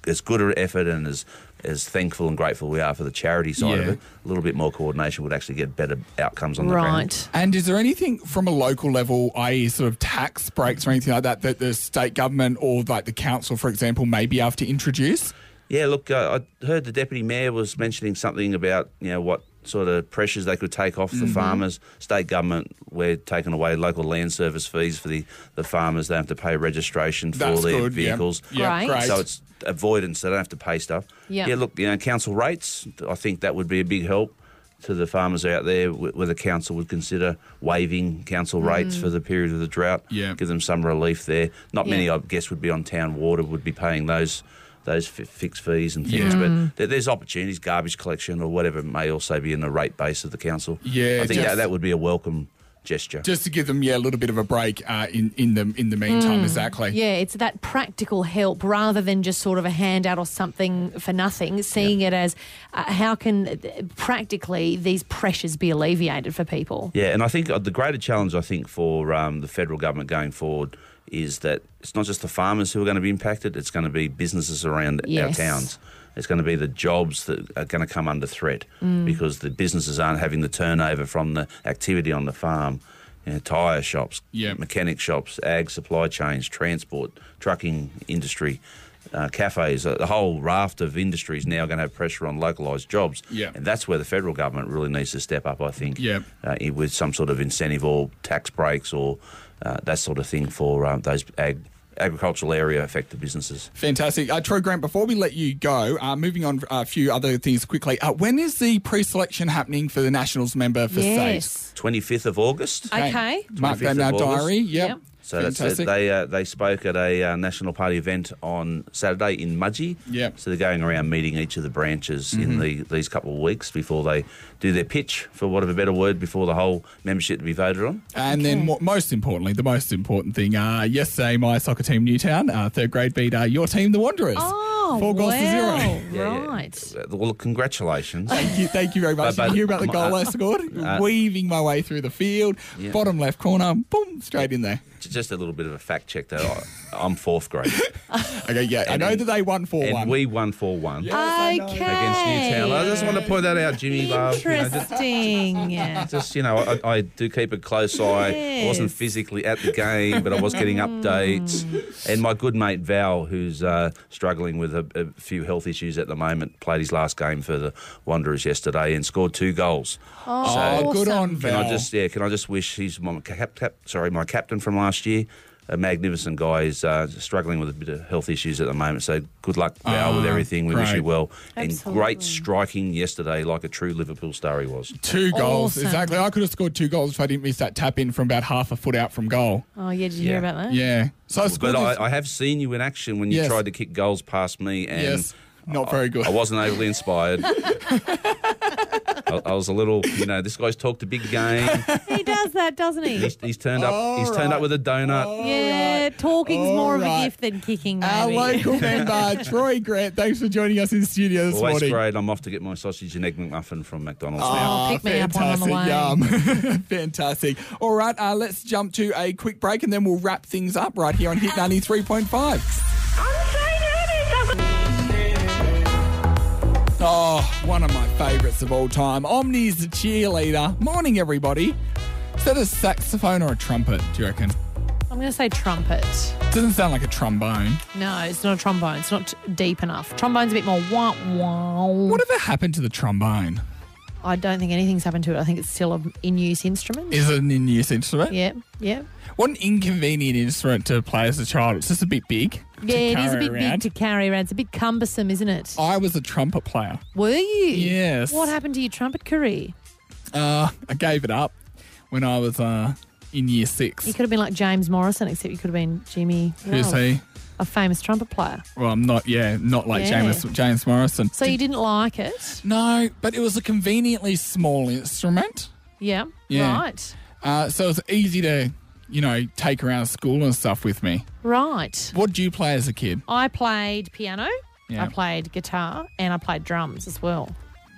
good an effort and as thankful and grateful we are for the charity side of Yeah. it, a little bit more coordination would actually get better outcomes on the ground. Right. And is there anything from a local level, i.e. sort of tax breaks or anything like that the state government or like the council, for example, may be able to introduce? Yeah, look, I heard the Deputy Mayor was mentioning something about, what sort of pressures they could take off the farmers. State government, we're taking away local land service fees for the farmers. They have to pay registration for That's their good, yeah. vehicles. Yeah, great. So it's avoidance. They don't have to pay stuff. Yeah. Yeah, look, council rates, I think that would be a big help to the farmers out there where the council would consider waiving council rates for the period of the drought. Yeah. Give them some relief there. Not many, Yeah. I guess, would be on town water, would be paying those fixed fees and things. But there's opportunities, garbage collection or whatever it may also be in the rate base of the council. Yeah, I think just- that would be a welcome gesture. Just to give them, a little bit of a break in the meantime, exactly. Yeah, it's that practical help rather than just sort of a handout or something for nothing, seeing it as how can practically these pressures be alleviated for people. Yeah, and I think the greater challenge, for the federal government going forward is that it's not just the farmers who are going to be impacted, it's going to be businesses around Yes. our towns. It's going to be the jobs that are going to come under threat because the businesses aren't having the turnover from the activity on the farm. Tyre shops, Yeah. mechanic shops, ag supply chains, transport, trucking industry, cafes, the whole raft of industries now going to have pressure on localised jobs. Yeah. And that's where the federal government really needs to step up, I think, Yeah. with some sort of incentive or tax breaks or that sort of thing for those agricultural area affected businesses. Fantastic. Troy Grant, before we let you go, moving on a few other things quickly, when is the pre-selection happening for the Nationals member for Yes. SAFE? 25th of August. Okay. Mark 25th that in our of August. diary. Yep. Yep. So that's it. Fantastic. They spoke at a National Party event on Saturday in Mudgee. Yep. So they're going around meeting each of the branches in these couple of weeks before they do their pitch, for want of a better word, before the whole membership to be voted on. And then, most importantly, the most important thing, yesterday my soccer team, Newtown, third grade, beat your team, the Wanderers. Oh, 4 goals to 0. Yeah. Right. Well, congratulations. Thank you very much. Did you hear about the goal I scored? Weaving my way through the field, Yeah. bottom left corner, boom, straight in there. Just a little bit of a fact check, though. I'm fourth grade. Okay, yeah, I know that they won 4-1. And we won 4-1. Yes, I know. Okay. Against Newtown. I just want to point that out, Jimmy Love. Interesting. I do keep a close eye. I wasn't Yes. physically at the game, but I was getting updates. And my good mate Val, who's struggling with a few health issues at the moment, played his last game for the Wanderers yesterday and scored 2 goals. Oh, good on Val. Can I just wish he's my captain from last year. A magnificent guy. Is struggling with a bit of health issues at the moment. So good luck, Val, with everything. We wish great. you well. Absolutely. And great striking yesterday, like a true Liverpool star he was. 2 goals, Awesome. exactly. I could have scored 2 goals if I didn't miss that tap in from about half a foot out from goal. Oh, yeah. Did you hear about that? Yeah. So I scored But this- I have seen you in action when you Yes. tried to kick goals past me, and Yes. Not very good. I wasn't overly inspired. I was a little, this guy's talked a big game. He does that, doesn't he? He's turned up. He's turned up with a donut. Yeah, talking's more of a right. gift than kicking, Our maybe. local member, Troy Grant, thanks for joining us in the studio this Always morning. great. I'm off to get my sausage and egg McMuffin from McDonald's now. pick me up on the way. Yum. Fantastic. All right, let's jump to a quick break and then we'll wrap things up right here on Hit 93.5. Oh, one of my favourites of all time. Omni's the cheerleader. Morning, everybody. Is that a saxophone or a trumpet, do you reckon? I'm going to say trumpet. Doesn't sound like a trombone. No, it's not a trombone. It's not deep enough. Trombone's a bit more wah-wah. Whatever happened to the trombone? I don't think anything's happened to it. I think it's still an in-use instrument. Is it an in-use instrument? Yeah, yeah. What an inconvenient instrument to play as a child. It's just a bit big. Yeah, it is a bit around. big to carry around. It's a bit cumbersome, isn't it? I was a trumpet player. Were you? Yes. What happened to your trumpet career? I gave it up when I was in year 6. You could have been like James Morrison, except you could have been Jimmy Who's Love, he? a famous trumpet player. Well, I'm not, not like Yeah. James Morrison. So you didn't like it? No, but it was a conveniently small instrument. Yeah. Yeah. Right. So it was easy to, take around school and stuff with me. Right. What did you play as a kid? I played piano, Yeah. I played guitar, and I played drums as well.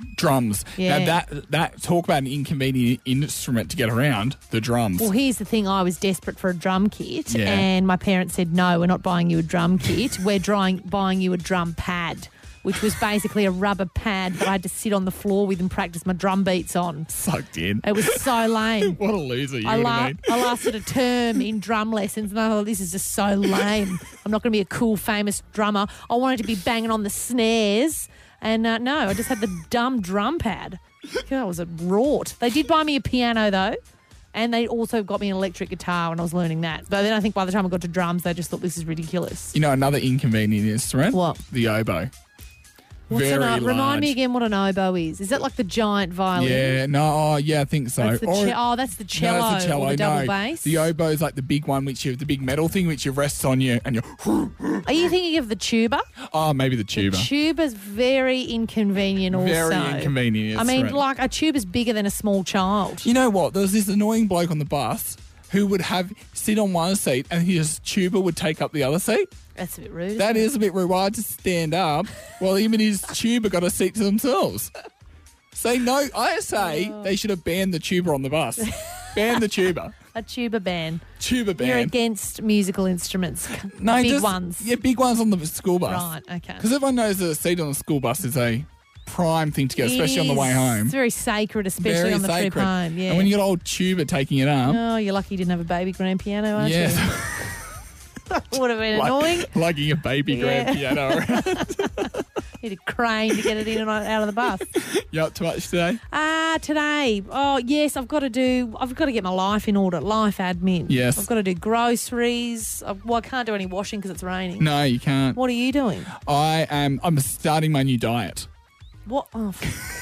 Drums. Yeah. Now that talk about an inconvenient instrument to get around, the drums. Well, here's the thing. I was desperate for a drum kit, Yeah. and my parents said, no, we're not buying you a drum kit. We're buying you a drum pad, which was basically a rubber pad that I had to sit on the floor with and practice my drum beats on. Sucked in. It was so lame. What a loser you I would have been. lasted a term in drum lessons, and I thought, this is just so lame. I'm not going to be a cool, famous drummer. I wanted to be banging on the snares. And no, I just had the dumb drum pad. That was a rort. They did buy me a piano, though, and they also got me an electric guitar when I was learning that. But then I think by the time I got to drums, they just thought this is ridiculous. You know, another inconvenient instrument? What? The oboe. What's Very an Remind large. me again what an oboe is. Is that like the giant violin? Yeah, no, yeah, I think so. That's the that's the cello, No, that's the cello. or the double no. bass. The oboe is like the big one, which you have the big metal thing, which you rests on you, and you. Are you thinking of the tuba? Oh, maybe the tuba. Tuba's very inconvenient also. Very inconvenient. I mean, right. like a tuba's bigger than a small child. You know what? There was this annoying bloke on the bus who would sit on one seat and his tuba would take up the other seat. That's a bit rude. That is a bit rude. Why just stand up while him and his tuba got a seat to themselves? Say no. I say they should have banned the tuba on the bus. Ban the tuba. A tuba ban. Tuba ban. You're against musical instruments. No, big just, ones. Yeah, big ones on the school bus. Right, okay. Because everyone knows that a seat on the school bus is a prime thing to get, especially on the way home. It's very sacred, especially Very on the sacred. trip home. Yeah. And when you got old tuba taking it up. Oh, you're lucky you didn't have a baby grand piano, aren't Yes. you? Would have been annoying. Lugging a baby grand piano around. Need a crane to get it in and out of the bus. You up to much today? Today. Oh, yes, I've got to get my life in order. Life admin. Yes. I've got to do groceries. I can't do any washing because it's raining. No, you can't. What are you doing? I'm starting my new diet. What? Oh,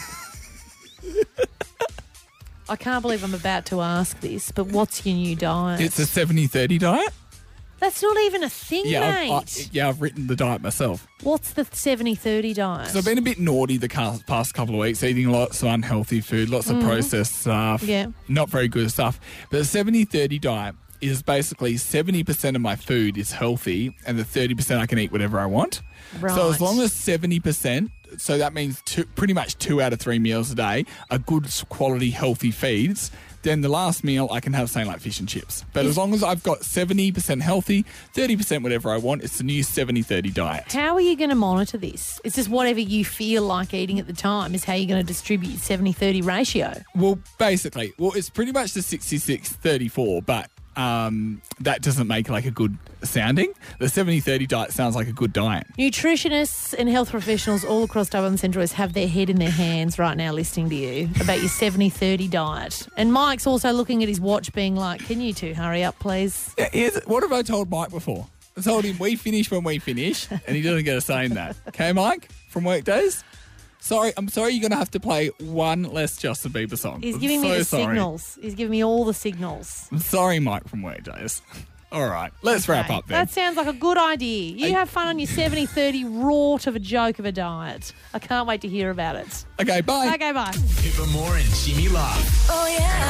I can't believe I'm about to ask this, but what's your new diet? It's a 70-30 diet. That's not even a thing, mate. I've written the diet myself. What's the 70-30 diet? So I've been a bit naughty the past couple of weeks, eating lots of unhealthy food, lots of processed stuff, not very good stuff. But the 70-30 diet is basically 70% of my food is healthy and the 30% I can eat whatever I want. Right. So as long as 70%, so that means pretty much 2 out of 3 meals a day are good quality healthy feeds, then the last meal I can have something like fish and chips. But as long as I've got 70% healthy, 30% whatever I want, it's the new 70-30 diet. How are you going to monitor this? It's just whatever you feel like eating at the time is how you're going to distribute 70-30 ratio. Well, basically, it's pretty much the 66-34, but that doesn't make like a good sounding. The 70-30 diet sounds like a good diet. Nutritionists and health professionals all across Dublin Central West have their head in their hands right now listening to you about your 70-30 diet. And Mike's also looking at his watch being like, can you two hurry up, please? What have I told Mike before? I told him we finish when we finish, and he doesn't get a say in that. Okay, Mike, from Workdays? I'm sorry you're going to have to play one less Justin Bieber song. He's giving me the signals. He's giving me all the signals. I'm sorry, Mike from Workdays. All right, let's wrap up then. That sounds like a good idea. You have fun on your 70-30 rort of a joke of a diet. I can't wait to hear about it. Okay, bye. Okay, bye. Pippa Moore and Jimmy Love. Oh, yeah.